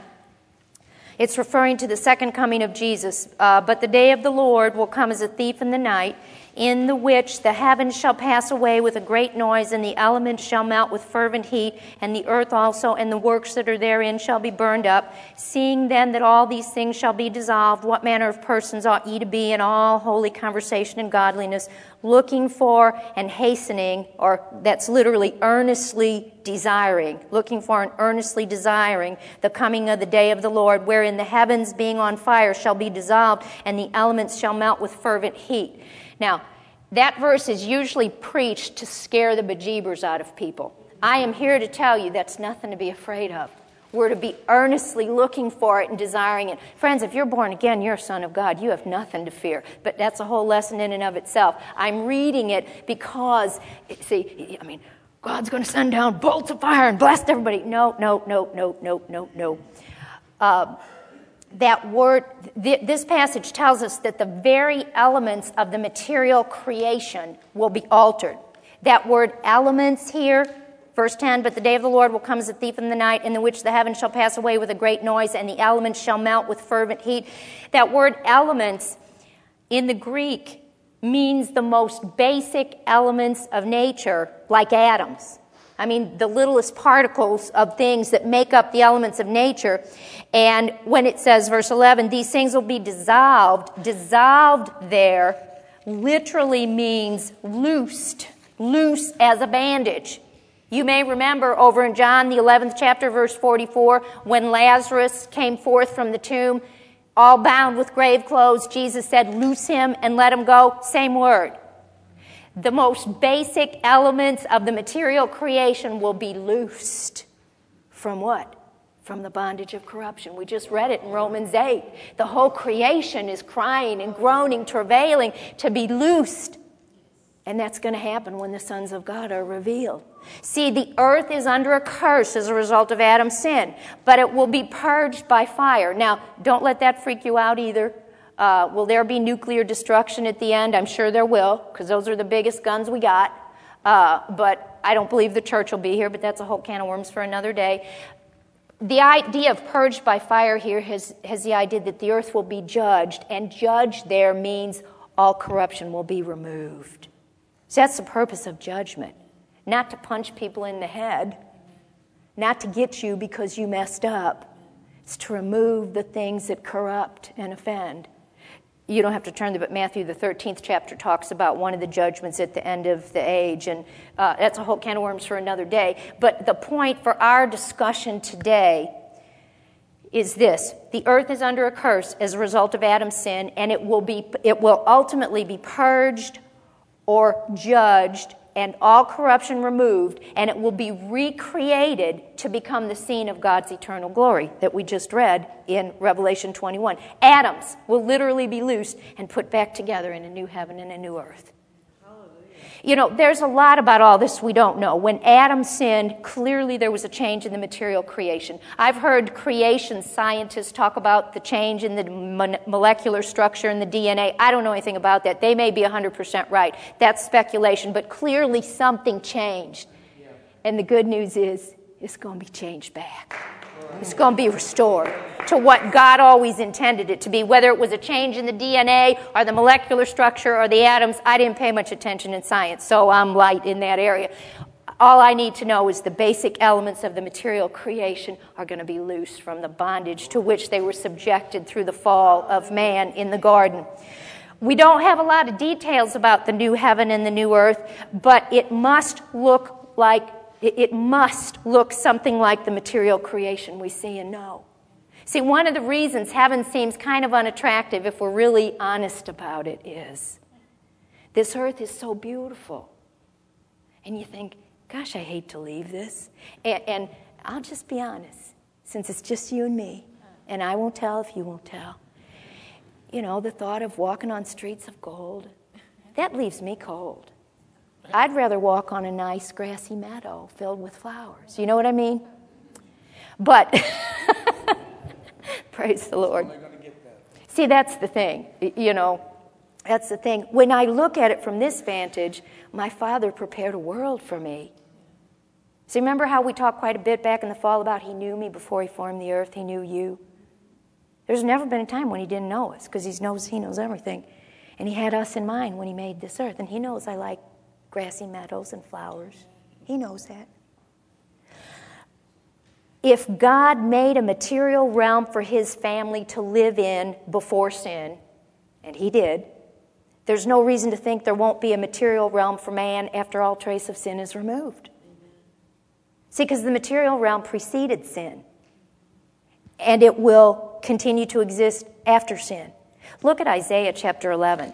It's referring to the second coming of Jesus. Uh, but the day of the Lord will come as a thief in the night, in the which the heavens shall pass away with a great noise, and the elements shall melt with fervent heat, and the earth also and the works that are therein shall be burned up. Seeing then that all these things shall be dissolved, what manner of persons ought ye to be in all holy conversation and godliness, looking for and hastening, or that's literally earnestly desiring, looking for and earnestly desiring the coming of the day of the Lord, wherein the heavens being on fire shall be dissolved, and the elements shall melt with fervent heat. Now, that verse is usually preached to scare the bejeebers out of people. I am here to tell you that's nothing to be afraid of. We're to be earnestly looking for it and desiring it. Friends, if you're born again, you're a son of God. You have nothing to fear. But that's a whole lesson in and of itself. I'm reading it because, see, I mean, God's going to send down bolts of fire and blast everybody. No, no, no, no, no, no, no. Uh, that word, th- this passage tells us that the very elements of the material creation will be altered. That word elements here, verse ten, but the day of the Lord will come as a thief in the night, in the which the heavens shall pass away with a great noise, and the elements shall melt with fervent heat. That word elements in the Greek means the most basic elements of nature, like atoms. I mean, the littlest particles of things that make up the elements of nature. And when it says, verse eleven, these things will be dissolved, dissolved there literally means loosed, loose as a bandage. You may remember over in John, the eleventh chapter, verse forty-four, when Lazarus came forth from the tomb, all bound with grave clothes, Jesus said, loose him and let him go. Same word. The most basic elements of the material creation will be loosed. From what? From the bondage of corruption. We just read it in Romans eight. The whole creation is crying and groaning, travailing to be loosed. And that's going to happen when the sons of God are revealed. See, the earth is under a curse as a result of Adam's sin, but it will be purged by fire. Now, don't let that freak you out either. Uh, will there be nuclear destruction at the end? I'm sure there will, because those are the biggest guns we got. Uh, but I don't believe the church will be here, but that's a whole can of worms for another day. The idea of purged by fire here has, has the idea that the earth will be judged, and judged there means all corruption will be removed. So that's the purpose of judgment. Not to punch people in the head, not to get you because you messed up. It's to remove the things that corrupt and offend. You don't have to turn there, but Matthew, the thirteenth chapter, talks about one of the judgments at the end of the age, and uh, that's a whole can of worms for another day. But the point for our discussion today is this. The earth is under a curse as a result of Adam's sin, and it will be, it will ultimately be purged or judged and all corruption removed, and it will be recreated to become the scene of God's eternal glory that we just read in Revelation twenty-one. Atoms will literally be loosed and put back together in a new heaven and a new earth. You know, there's a lot about all this we don't know. When Adam sinned, clearly there was a change in the material creation. I've heard creation scientists talk about the change in the mon- molecular structure and the D N A. I don't know anything about that. They may be one hundred percent right. That's speculation, but clearly something changed. Yeah. And the good news is, it's going to be changed back. It's going to be restored to what God always intended it to be. Whether it was a change in the D N A or the molecular structure or the atoms, I didn't pay much attention in science, so I'm light in that area. All I need to know is the basic elements of the material creation are going to be loosed from the bondage to which they were subjected through the fall of man in the garden. We don't have a lot of details about the new heaven and the new earth, but it must look like It must look something like the material creation we see and know. See, one of the reasons heaven seems kind of unattractive, if we're really honest about it, is this earth is so beautiful. And you think, gosh, I hate to leave this. And, and I'll just be honest, since it's just you and me, and I won't tell if you won't tell. You know, the thought of walking on streets of gold, that leaves me cold. I'd rather walk on a nice grassy meadow filled with flowers. You know what I mean? But, praise the Lord. See, that's the thing, you know. That's the thing. When I look at it from this vantage, my Father prepared a world for me. See, remember how we talked quite a bit back in the fall about He knew me before He formed the earth? He knew you. There's never been a time when He didn't know us, because He knows He knows everything. And He had us in mind when He made this earth. And He knows I like grassy meadows and flowers. He knows that. If God made a material realm for His family to live in before sin, and He did, there's no reason to think there won't be a material realm for man after all trace of sin is removed. See, because the material realm preceded sin, and it will continue to exist after sin. Look at Isaiah chapter eleven.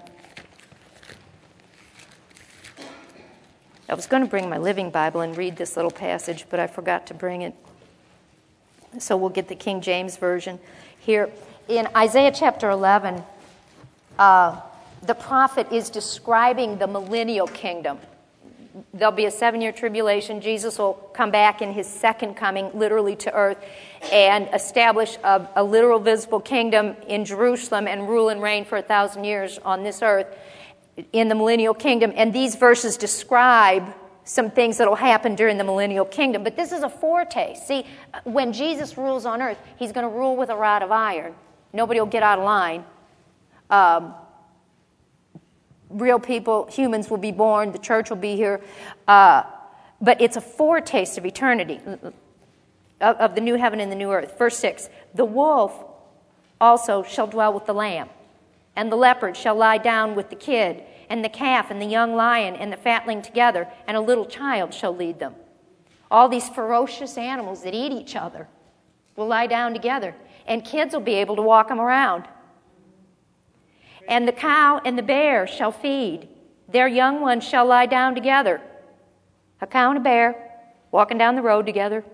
I was going to bring my Living Bible and read this little passage, but I forgot to bring it. So we'll get the King James Version here. In Isaiah chapter eleven, uh, the prophet is describing the millennial kingdom. There'll be a seven-year tribulation. Jesus will come back in His second coming, literally to earth, and establish a, a literal visible kingdom in Jerusalem and rule and reign for a thousand years on this earth in the millennial kingdom. And these verses describe some things that will happen during the millennial kingdom. But this is a foretaste. See, when Jesus rules on earth, He's going to rule with a rod of iron. Nobody will get out of line. Um, real people, humans will be born. The church will be here. Uh, but it's a foretaste of eternity, of, of the new heaven and the new earth. Verse six, the wolf also shall dwell with the lamb, and the leopard shall lie down with the kid, and the calf and the young lion and the fatling together, and a little child shall lead them. All these ferocious animals that eat each other will lie down together, and kids will be able to walk them around. And the cow and the bear shall feed. Their young ones shall lie down together. A cow and a bear walking down the road together.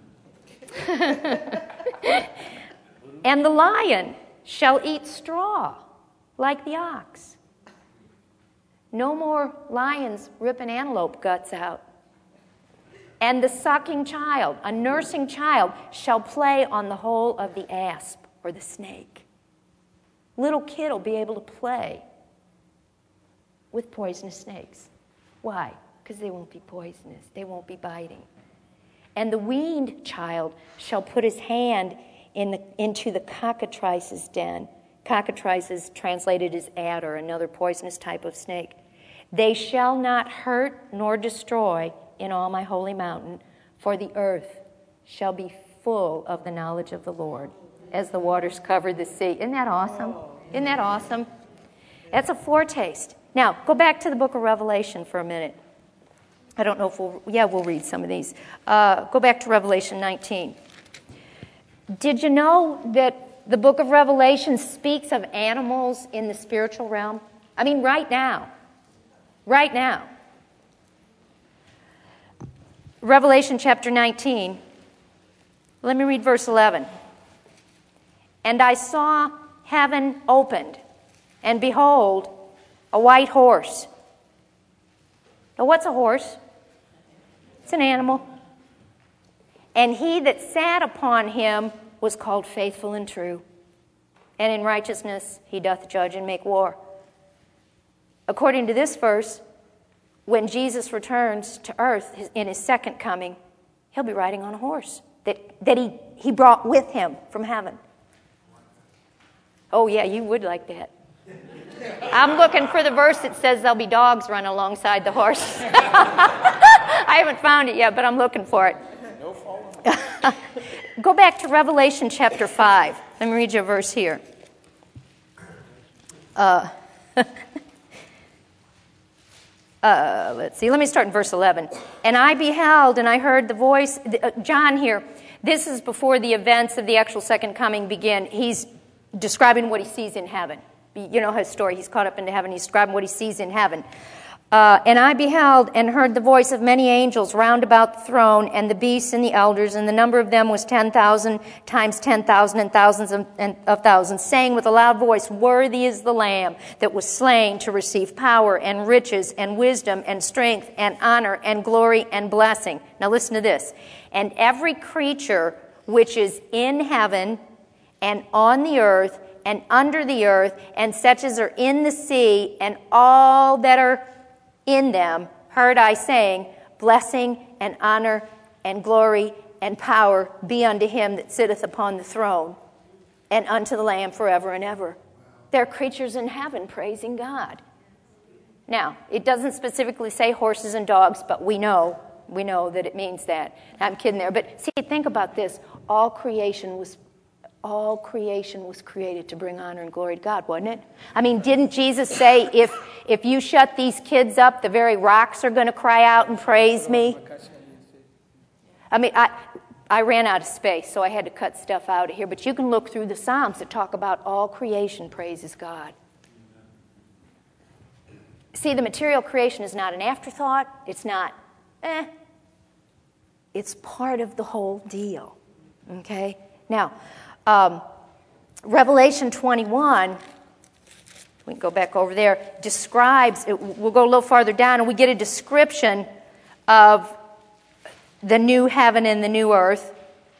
And the lion shall eat straw like the ox. No more lions ripping antelope guts out. And the sucking child, a nursing child, shall play on the hole of the asp or the snake. Little kid will be able to play with poisonous snakes. Why? Because they won't be poisonous. They won't be biting. And the weaned child shall put his hand in the, into the cockatrice's den. Cockatrice is translated as adder, another poisonous type of snake. They shall not hurt nor destroy in all my holy mountain, for the earth shall be full of the knowledge of the Lord, as the waters cover the sea. Isn't that awesome? Isn't that awesome? That's a foretaste. Now, go back to the book of Revelation for a minute. I don't know if we'll, yeah, we'll read some of these. Uh, go back to Revelation nineteen. Did you know that the book of Revelation speaks of animals in the spiritual realm? I mean, right now. Right now. Revelation chapter nineteen. Let me read verse eleven. And I saw heaven opened, and behold, a white horse. Now, what's a horse? It's an animal. And he that sat upon him was called Faithful and True. And in righteousness he doth judge and make war. According to this verse, when Jesus returns to earth in His second coming, He'll be riding on a horse that, that he, he brought with Him from heaven. Oh, yeah, you would like that. I'm looking for the verse that says there'll be dogs running alongside the horse. I haven't found it yet, but I'm looking for it. No falling. Go back to Revelation chapter five. Let me read you a verse here. Uh, uh, let's see. Let me start in verse eleven. And I beheld, and I heard the voice. Uh, John here, this is before the events of the actual second coming begin. He's describing what he sees in heaven. You know his story. He's caught up into heaven. He's describing what he sees in heaven. Uh, and I beheld and heard the voice of many angels round about the throne, and the beasts and the elders, and the number of them was ten thousand times ten thousand and thousands of, and, of thousands, saying with a loud voice, Worthy is the Lamb that was slain to receive power and riches and wisdom and strength and honor and glory and blessing. Now listen to this. And every creature which is in heaven and on the earth and under the earth, and such as are in the sea, and all that are in them, heard I saying, Blessing and honor and glory and power be unto him that sitteth upon the throne, and unto the Lamb forever and ever. There are creatures in heaven praising God. Now, it doesn't specifically say horses and dogs, but we know, we know that it means that. I'm kidding there. But see, think about this. All creation was All creation was created to bring honor and glory to God, wasn't it? I mean, didn't Jesus say, if if you shut these kids up, the very rocks are going to cry out and praise me? I mean, I I ran out of space, so I had to cut stuff out of here. But you can look through the Psalms that talk about all creation praises God. See, the material creation is not an afterthought. It's not, eh. It's part of the whole deal, okay? Now, Um, Revelation twenty-one, we can go back over there, describes, it, we'll go a little farther down, and we get a description of the new heaven and the new earth.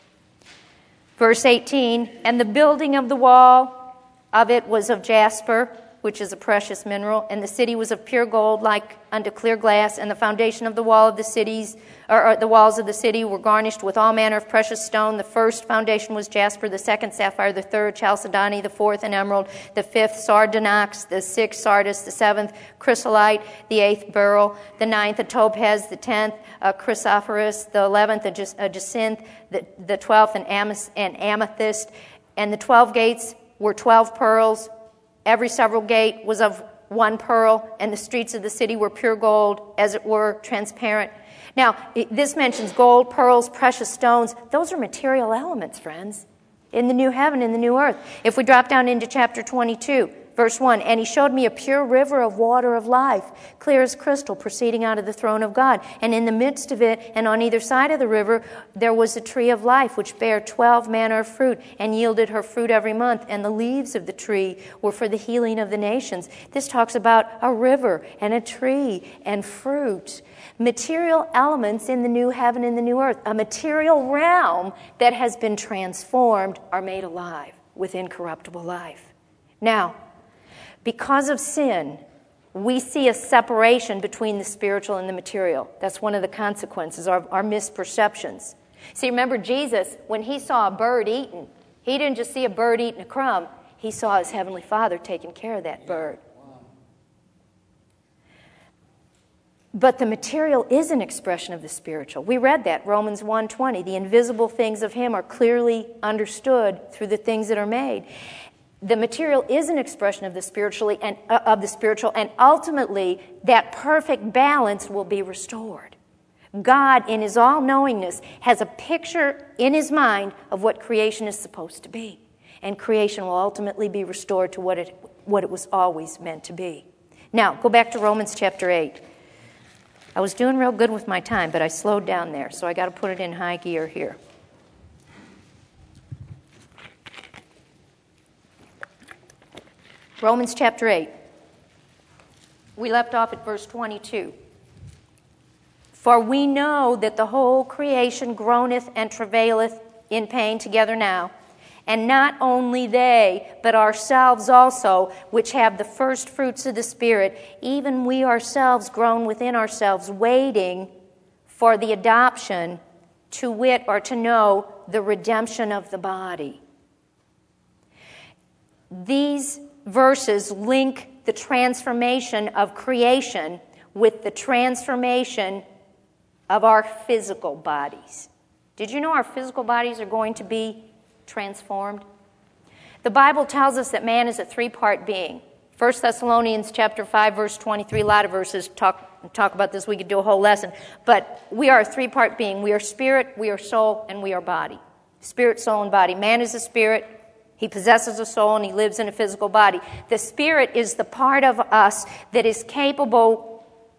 Verse eighteen, and the building of the wall of it was of jasper, which is a precious mineral, and the city was of pure gold, like unto clear glass, and the foundation of the wall of the cities, or, or the walls of the city were garnished with all manner of precious stone. The first foundation was jasper, the second sapphire, the third chalcedony, the fourth an emerald, the fifth sardonyx, the sixth sardis, the seventh chrysolite, the eighth beryl, the ninth a topaz, the tenth a chrysoprase, the eleventh a, jas- a jacinth, the, the twelfth an, amethyst, an amethyst, and the twelve gates were twelve pearls. Every several gate was of one pearl, and the streets of the city were pure gold, as it were, transparent. Now, this mentions gold, pearls, precious stones. Those are material elements, friends, in the new heaven and the new earth. If we drop down into chapter twenty-two, verse one, and he showed me a pure river of water of life, clear as crystal, proceeding out of the throne of God. And in the midst of it, and on either side of the river, there was a tree of life, which bare twelve manner of fruit, and yielded her fruit every month. And the leaves of the tree were for the healing of the nations. This talks about a river and a tree and fruit. Material elements in the new heaven and the new earth. A material realm that has been transformed are made alive with incorruptible life. Now, because of sin, we see a separation between the spiritual and the material. That's one of the consequences, our, our misperceptions. See, remember Jesus, when he saw a bird eaten, he didn't just see a bird eating a crumb. He saw his heavenly Father taking care of that bird. But the material is an expression of the spiritual. We read that, Romans one twenty. The invisible things of him are clearly understood through the things that are made. The material is an expression of the spiritually and uh, of the spiritual, and ultimately that perfect balance will be restored. God, in his all-knowingness, has a picture in his mind of what creation is supposed to be, and creation will ultimately be restored to what it what it was always meant to be. Now, go back to Romans chapter eight. I was doing real good with my time, but I slowed down there, so I got to put it in high gear here. Romans chapter eight. We left off at verse twenty-two. For we know that the whole creation groaneth and travaileth in pain together now, and not only they, but ourselves also, which have the first fruits of the Spirit, even we ourselves groan within ourselves, waiting for the adoption, to wit, or to know, the redemption of the body. These verses link the transformation of creation with the transformation of our physical bodies. Did you know our physical bodies are going to be transformed? The Bible tells us that man is a three-part being. First Thessalonians chapter five, verse twenty-three, a lot of verses talk, talk about this. We could do a whole lesson. But we are a three-part being. We are spirit, we are soul, and we are body. Spirit, soul, and body. Man is a spirit. He possesses a soul, and he lives in a physical body. The spirit is the part of us that is capable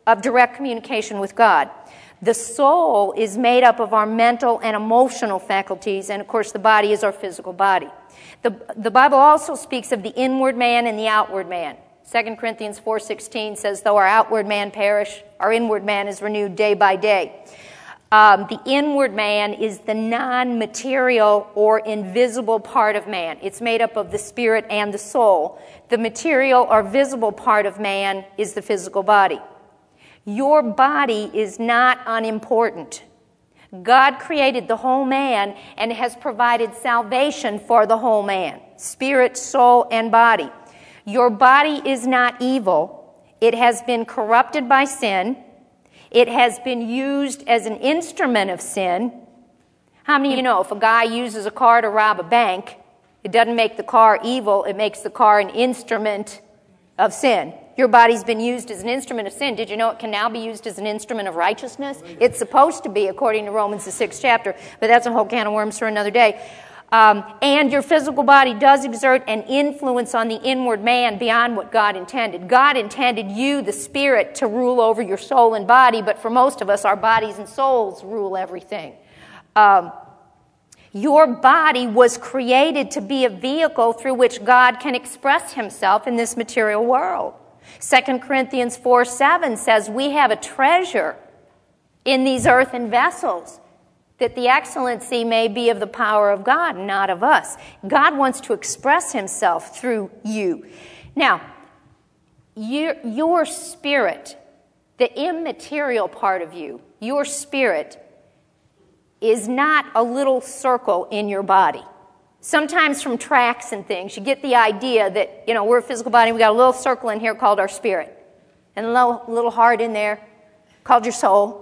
of direct communication with God. The soul is made up of our mental and emotional faculties, and of course the body is our physical body. The, the Bible also speaks of the inward man and the outward man. Second Corinthians four sixteen says, though our outward man perish, our inward man is renewed day by day. Um, the inward man is the non-material or invisible part of man. It's made up of the spirit and the soul. The material or visible part of man is the physical body. Your body is not unimportant. God created the whole man and has provided salvation for the whole man, spirit, soul, and body. Your body is not evil. It has been corrupted by sin. It has been used as an instrument of sin. How many of you know if a guy uses a car to rob a bank, it doesn't make the car evil, it makes the car an instrument of sin. Your body's been used as an instrument of sin. Did you know it can now be used as an instrument of righteousness? It's supposed to be, according to Romans, the sixth chapter, but that's a whole can of worms for another day. Um, and your physical body does exert an influence on the inward man beyond what God intended. God intended you, the spirit, to rule over your soul and body, but for most of us, our bodies and souls rule everything. Um, your body was created to be a vehicle through which God can express himself in this material world. Second Corinthians four seven says we have a treasure in these earthen vessels, that the excellency may be of the power of God, not of us. God wants to express himself through you. Now, your, your spirit, the immaterial part of you, your spirit, is not a little circle in your body. Sometimes from tracks and things, you get the idea that, you know, we're a physical body, we got a little circle in here called our spirit, and a little, little heart in there called your soul.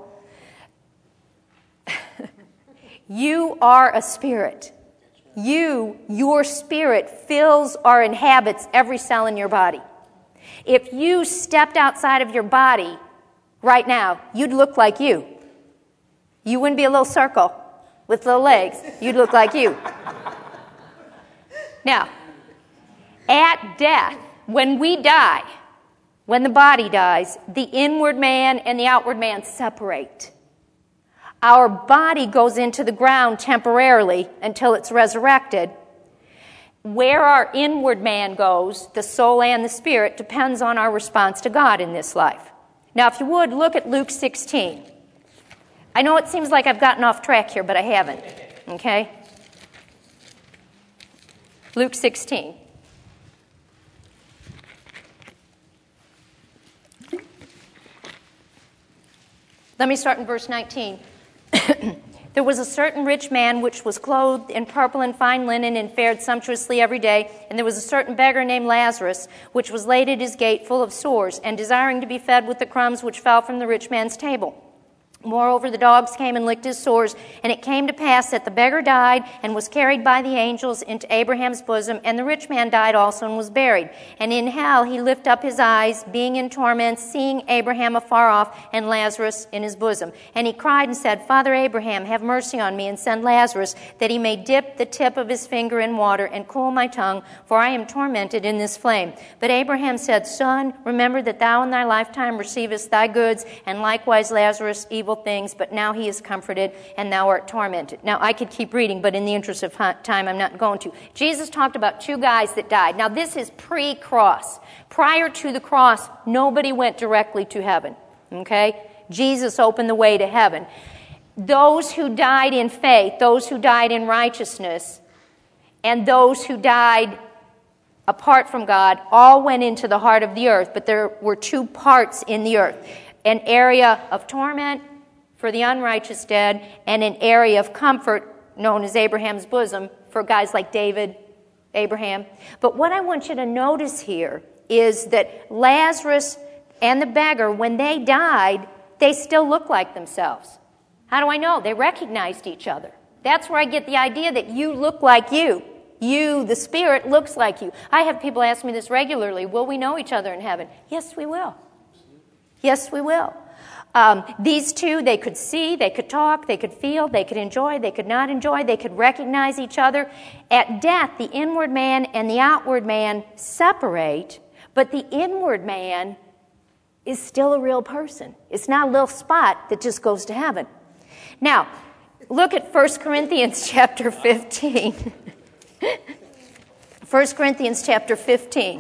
You are a spirit. You, your spirit, fills or inhabits every cell in your body. If you stepped outside of your body right now, you'd look like you. You wouldn't be a little circle with little legs. You'd look like you. Now, at death, when we die, when the body dies, the inward man and the outward man separate. Our body goes into the ground temporarily until it's resurrected. Where our inward man goes, the soul and the spirit, depends on our response to God in this life. Now, if you would, look at Luke sixteen. I know it seems like I've gotten off track here, but I haven't. Okay? Luke sixteen. Let me start in verse nineteen. There was a certain rich man which was clothed in purple and fine linen and fared sumptuously every day. And there was a certain beggar named Lazarus, which was laid at his gate full of sores, and desiring to be fed with the crumbs which fell from the rich man's table. Moreover, the dogs came and licked his sores, and it came to pass that the beggar died and was carried by the angels into Abraham's bosom, and the rich man died also and was buried. And in hell he lifted up his eyes, being in torment, seeing Abraham afar off and Lazarus in his bosom. And he cried and said, Father Abraham, have mercy on me, and send Lazarus, that he may dip the tip of his finger in water and cool my tongue, for I am tormented in this flame. But Abraham said, Son, remember that thou in thy lifetime receivest thy goods, and likewise Lazarus evil things, but now he is comforted, and thou art tormented. Now, I could keep reading, but in the interest of time, I'm not going to. Jesus talked about two guys that died. Now, this is pre-cross. Prior to the cross, nobody went directly to heaven, okay? Jesus opened the way to heaven. Those who died in faith, those who died in righteousness, and those who died apart from God, all went into the heart of the earth, but there were two parts in the earth. An area of torment for the unrighteous dead, and an area of comfort known as Abraham's bosom for guys like David, Abraham. But what I want you to notice here is that Lazarus and the beggar, when they died, they still looked like themselves. How do I know? They recognized each other. That's where I get the idea that you look like you. You, the spirit, looks like you. I have people ask me this regularly. Will we know each other in heaven? Yes, we will. Yes, we will. Um, these two, they could see, they could talk, they could feel, they could enjoy, they could not enjoy, they could recognize each other. At death, the inward man and the outward man separate, but the inward man is still a real person. It's not a little spot that just goes to heaven. Now, look at First Corinthians chapter fifteen. First Corinthians chapter fifteen.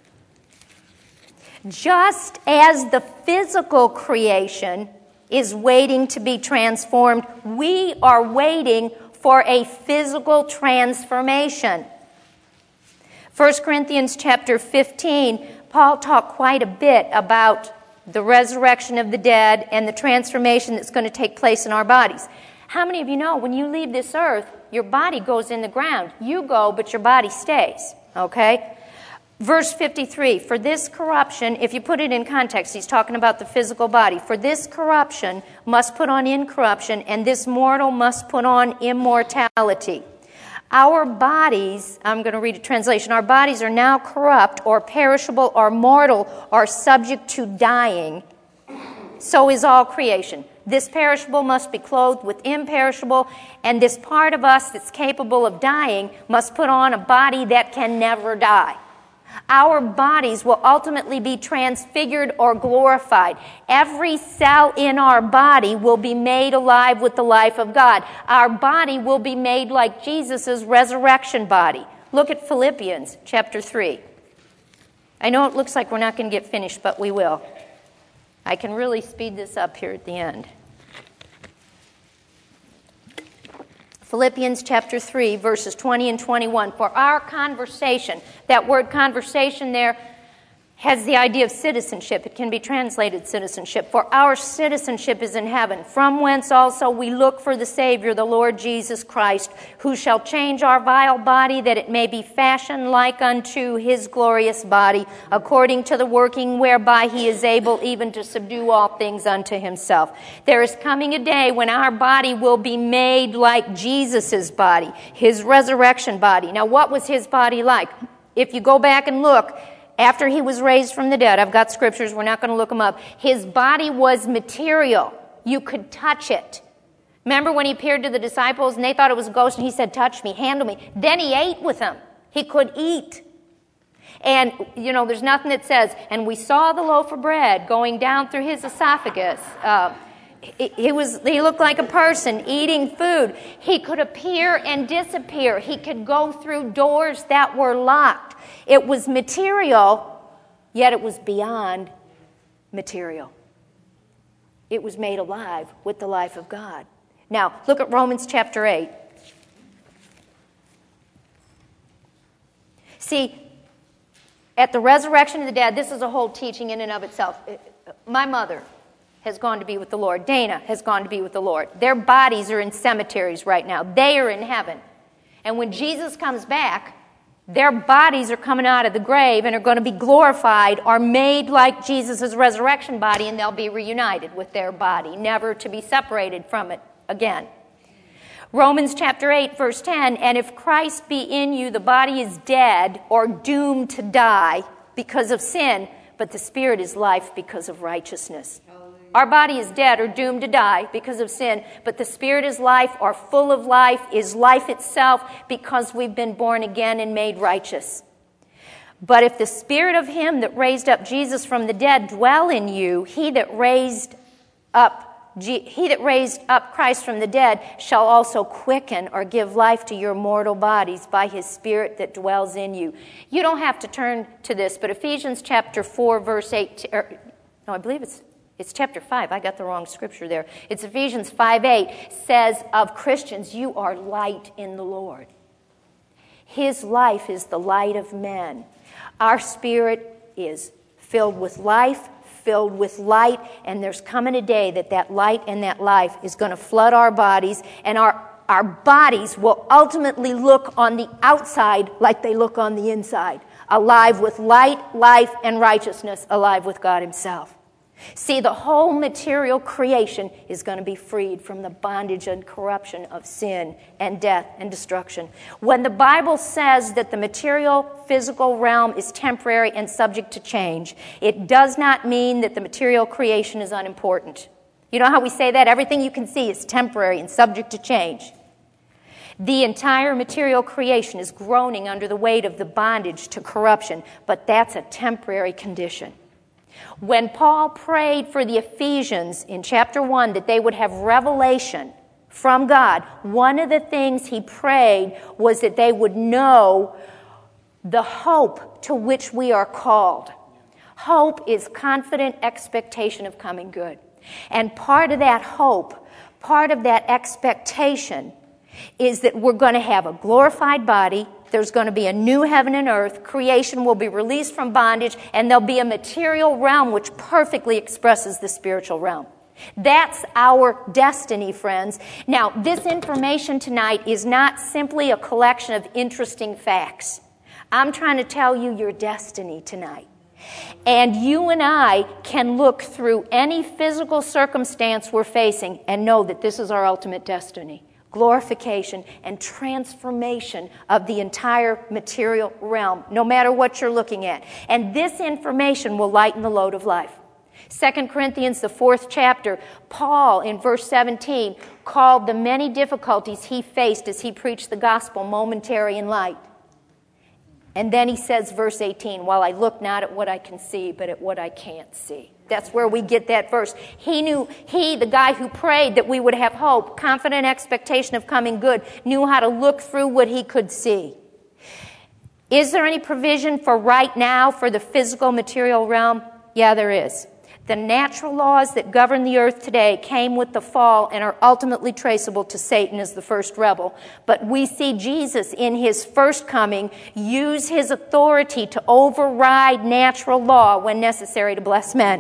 Just as the physical creation is waiting to be transformed, we are waiting for a physical transformation. First Corinthians chapter fifteen, Paul talked quite a bit about the resurrection of the dead and the transformation that's going to take place in our bodies. How many of you know when you leave this earth, your body goes in the ground? You go, but your body stays. Okay? Verse fifty-three, for this corruption, if you put it in context, he's talking about the physical body. For this corruption must put on incorruption, and this mortal must put on immortality. Our bodies, I'm going to read a translation, our bodies are now corrupt or perishable or mortal or subject to dying. So is all creation. This perishable must be clothed with imperishable, and this part of us that's capable of dying must put on a body that can never die. Our bodies will ultimately be transfigured or glorified. Every cell in our body will be made alive with the life of God. Our body will be made like Jesus' resurrection body. Look at Philippians chapter three. I know it looks like we're not going to get finished, but we will. I can really speed this up here at the end. Philippians chapter three, verses twenty and twenty-one. For our conversation, that word conversation there has the idea of citizenship. It can be translated citizenship. For our citizenship is in heaven, from whence also we look for the Savior, the Lord Jesus Christ, who shall change our vile body, that it may be fashioned like unto his glorious body, according to the working whereby he is able even to subdue all things unto himself. There is coming a day when our body will be made like Jesus' body, his resurrection body. Now, what was his body like? If you go back and look, after he was raised from the dead, I've got scriptures, we're not going to look them up. His body was material. You could touch it. Remember when he appeared to the disciples and they thought it was a ghost and he said, touch me, handle me. Then he ate with them. He could eat. And, you know, there's nothing that says, and we saw the loaf of bread going down through his esophagus. Uh, he, was, he looked like a person eating food. He could appear and disappear. He could go through doors that were locked. It was material, yet it was beyond material. It was made alive with the life of God. Now, look at Romans chapter eight. See, at the resurrection of the dead, this is a whole teaching in and of itself. My mother has gone to be with the Lord. Dana has gone to be with the Lord. Their bodies are in cemeteries right now. They are in heaven. And when Jesus comes back, their bodies are coming out of the grave and are going to be glorified or made like Jesus' resurrection body, and they'll be reunited with their body, never to be separated from it again. Romans chapter eight, verse ten, and if Christ be in you, the body is dead or doomed to die because of sin, but the spirit is life because of righteousness. Our body is dead or doomed to die because of sin, but the spirit is life or full of life, is life itself because we've been born again and made righteous. But if the spirit of him that raised up Jesus from the dead dwell in you, he that raised up he that raised up Christ from the dead shall also quicken or give life to your mortal bodies by his spirit that dwells in you. You don't have to turn to this, but Ephesians chapter four, verse eight, or, no, I believe it's It's chapter five. I got the wrong scripture there. It's Ephesians five eight. Says of Christians, you are light in the Lord. His life is the light of men. Our spirit is filled with life, filled with light, and there's coming a day that that light and that life is going to flood our bodies, and our, our bodies will ultimately look on the outside like they look on the inside. Alive with light, life, and righteousness, alive with God himself. See, the whole material creation is going to be freed from the bondage and corruption of sin and death and destruction. When the Bible says that the material, physical realm is temporary and subject to change, it does not mean that the material creation is unimportant. You know how we say that? Everything you can see is temporary and subject to change. The entire material creation is groaning under the weight of the bondage to corruption, but that's a temporary condition. When Paul prayed for the Ephesians in chapter one that they would have revelation from God, one of the things he prayed was that they would know the hope to which we are called. Hope is confident expectation of coming good. And part of that hope, part of that expectation is that we're going to have a glorified body. There's going to be a new heaven and earth. Creation will be released from bondage, and there'll be a material realm which perfectly expresses the spiritual realm. That's our destiny, friends. Now, this information tonight is not simply a collection of interesting facts. I'm trying to tell you your destiny tonight. And you and I can look through any physical circumstance we're facing and know that this is our ultimate destiny. Glorification and transformation of the entire material realm, no matter what you're looking at. And this information will lighten the load of life. Second Corinthians, the fourth chapter, Paul, in verse seventeen, called the many difficulties he faced as he preached the gospel momentary and light. And then he says, verse eighteen, while I look not at what I can see, but at what I can't see. That's where we get that verse. He knew, he, the guy who prayed that we would have hope, confident expectation of coming good, knew how to look through what he could see. Is there any provision for right now for the physical material realm? Yeah, there is. The natural laws that govern the earth today came with the fall and are ultimately traceable to Satan as the first rebel. But we see Jesus in his first coming use his authority to override natural law when necessary to bless men.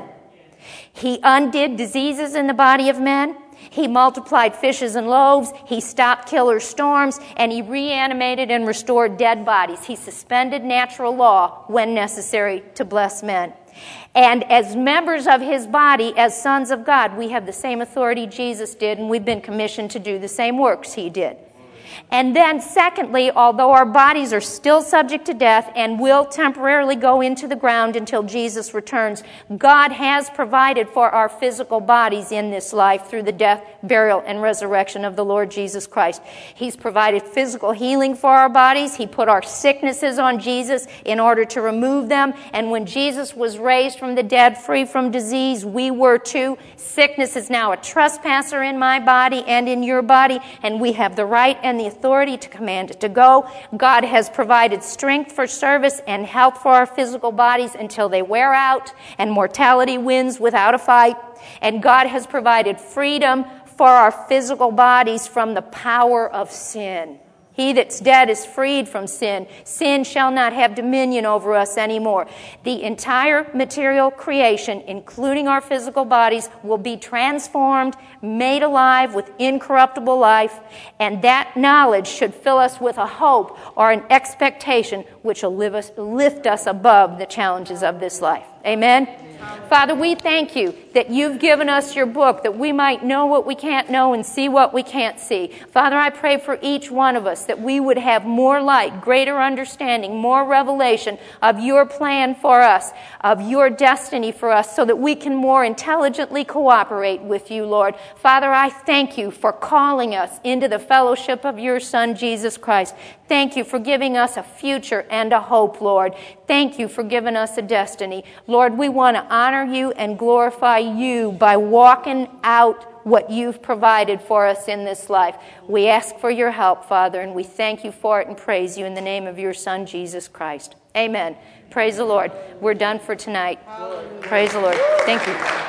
He undid diseases in the body of men. He multiplied fishes and loaves. He stopped killer storms. And he reanimated and restored dead bodies. He suspended natural law when necessary to bless men. And as members of his body, as sons of God, we have the same authority Jesus did, and we've been commissioned to do the same works he did. And then secondly, although our bodies are still subject to death and will temporarily go into the ground until Jesus returns, God has provided for our physical bodies in this life through the death, burial, and resurrection of the Lord Jesus Christ. He's provided physical healing for our bodies. He put our sicknesses on Jesus in order to remove them. And when Jesus was raised from the dead, free from disease, we were too. Sickness is now a trespasser in my body and in your body, and we have the right and the authority to command it to go. God has provided strength for service and health for our physical bodies until they wear out and mortality wins without a fight. And God has provided freedom for our physical bodies from the power of sin. He that's dead is freed from sin. Sin shall not have dominion over us anymore. The entire material creation, including our physical bodies, will be transformed, made alive with incorruptible life, and that knowledge should fill us with a hope or an expectation which will live us, lift us above the challenges of this life. Amen? Father, we thank you that you've given us your book that we might know what we can't know and see what we can't see. Father, I pray for each one of us that we would have more light, greater understanding, more revelation of your plan for us, of your destiny for us, so that we can more intelligently cooperate with you, Lord. Father, I thank you for calling us into the fellowship of your Son, Jesus Christ. Thank you for giving us a future and a hope, Lord. Thank you for giving us a destiny. Lord, we want to honor you and glorify you by walking out what you've provided for us in this life. We ask for your help, Father, and we thank you for it and praise you in the name of your Son, Jesus Christ. Amen. Praise the Lord. We're done for tonight. Praise the Lord. Thank you.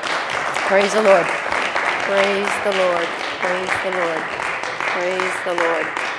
Praise the Lord. Praise the Lord. Praise the Lord. Praise the Lord.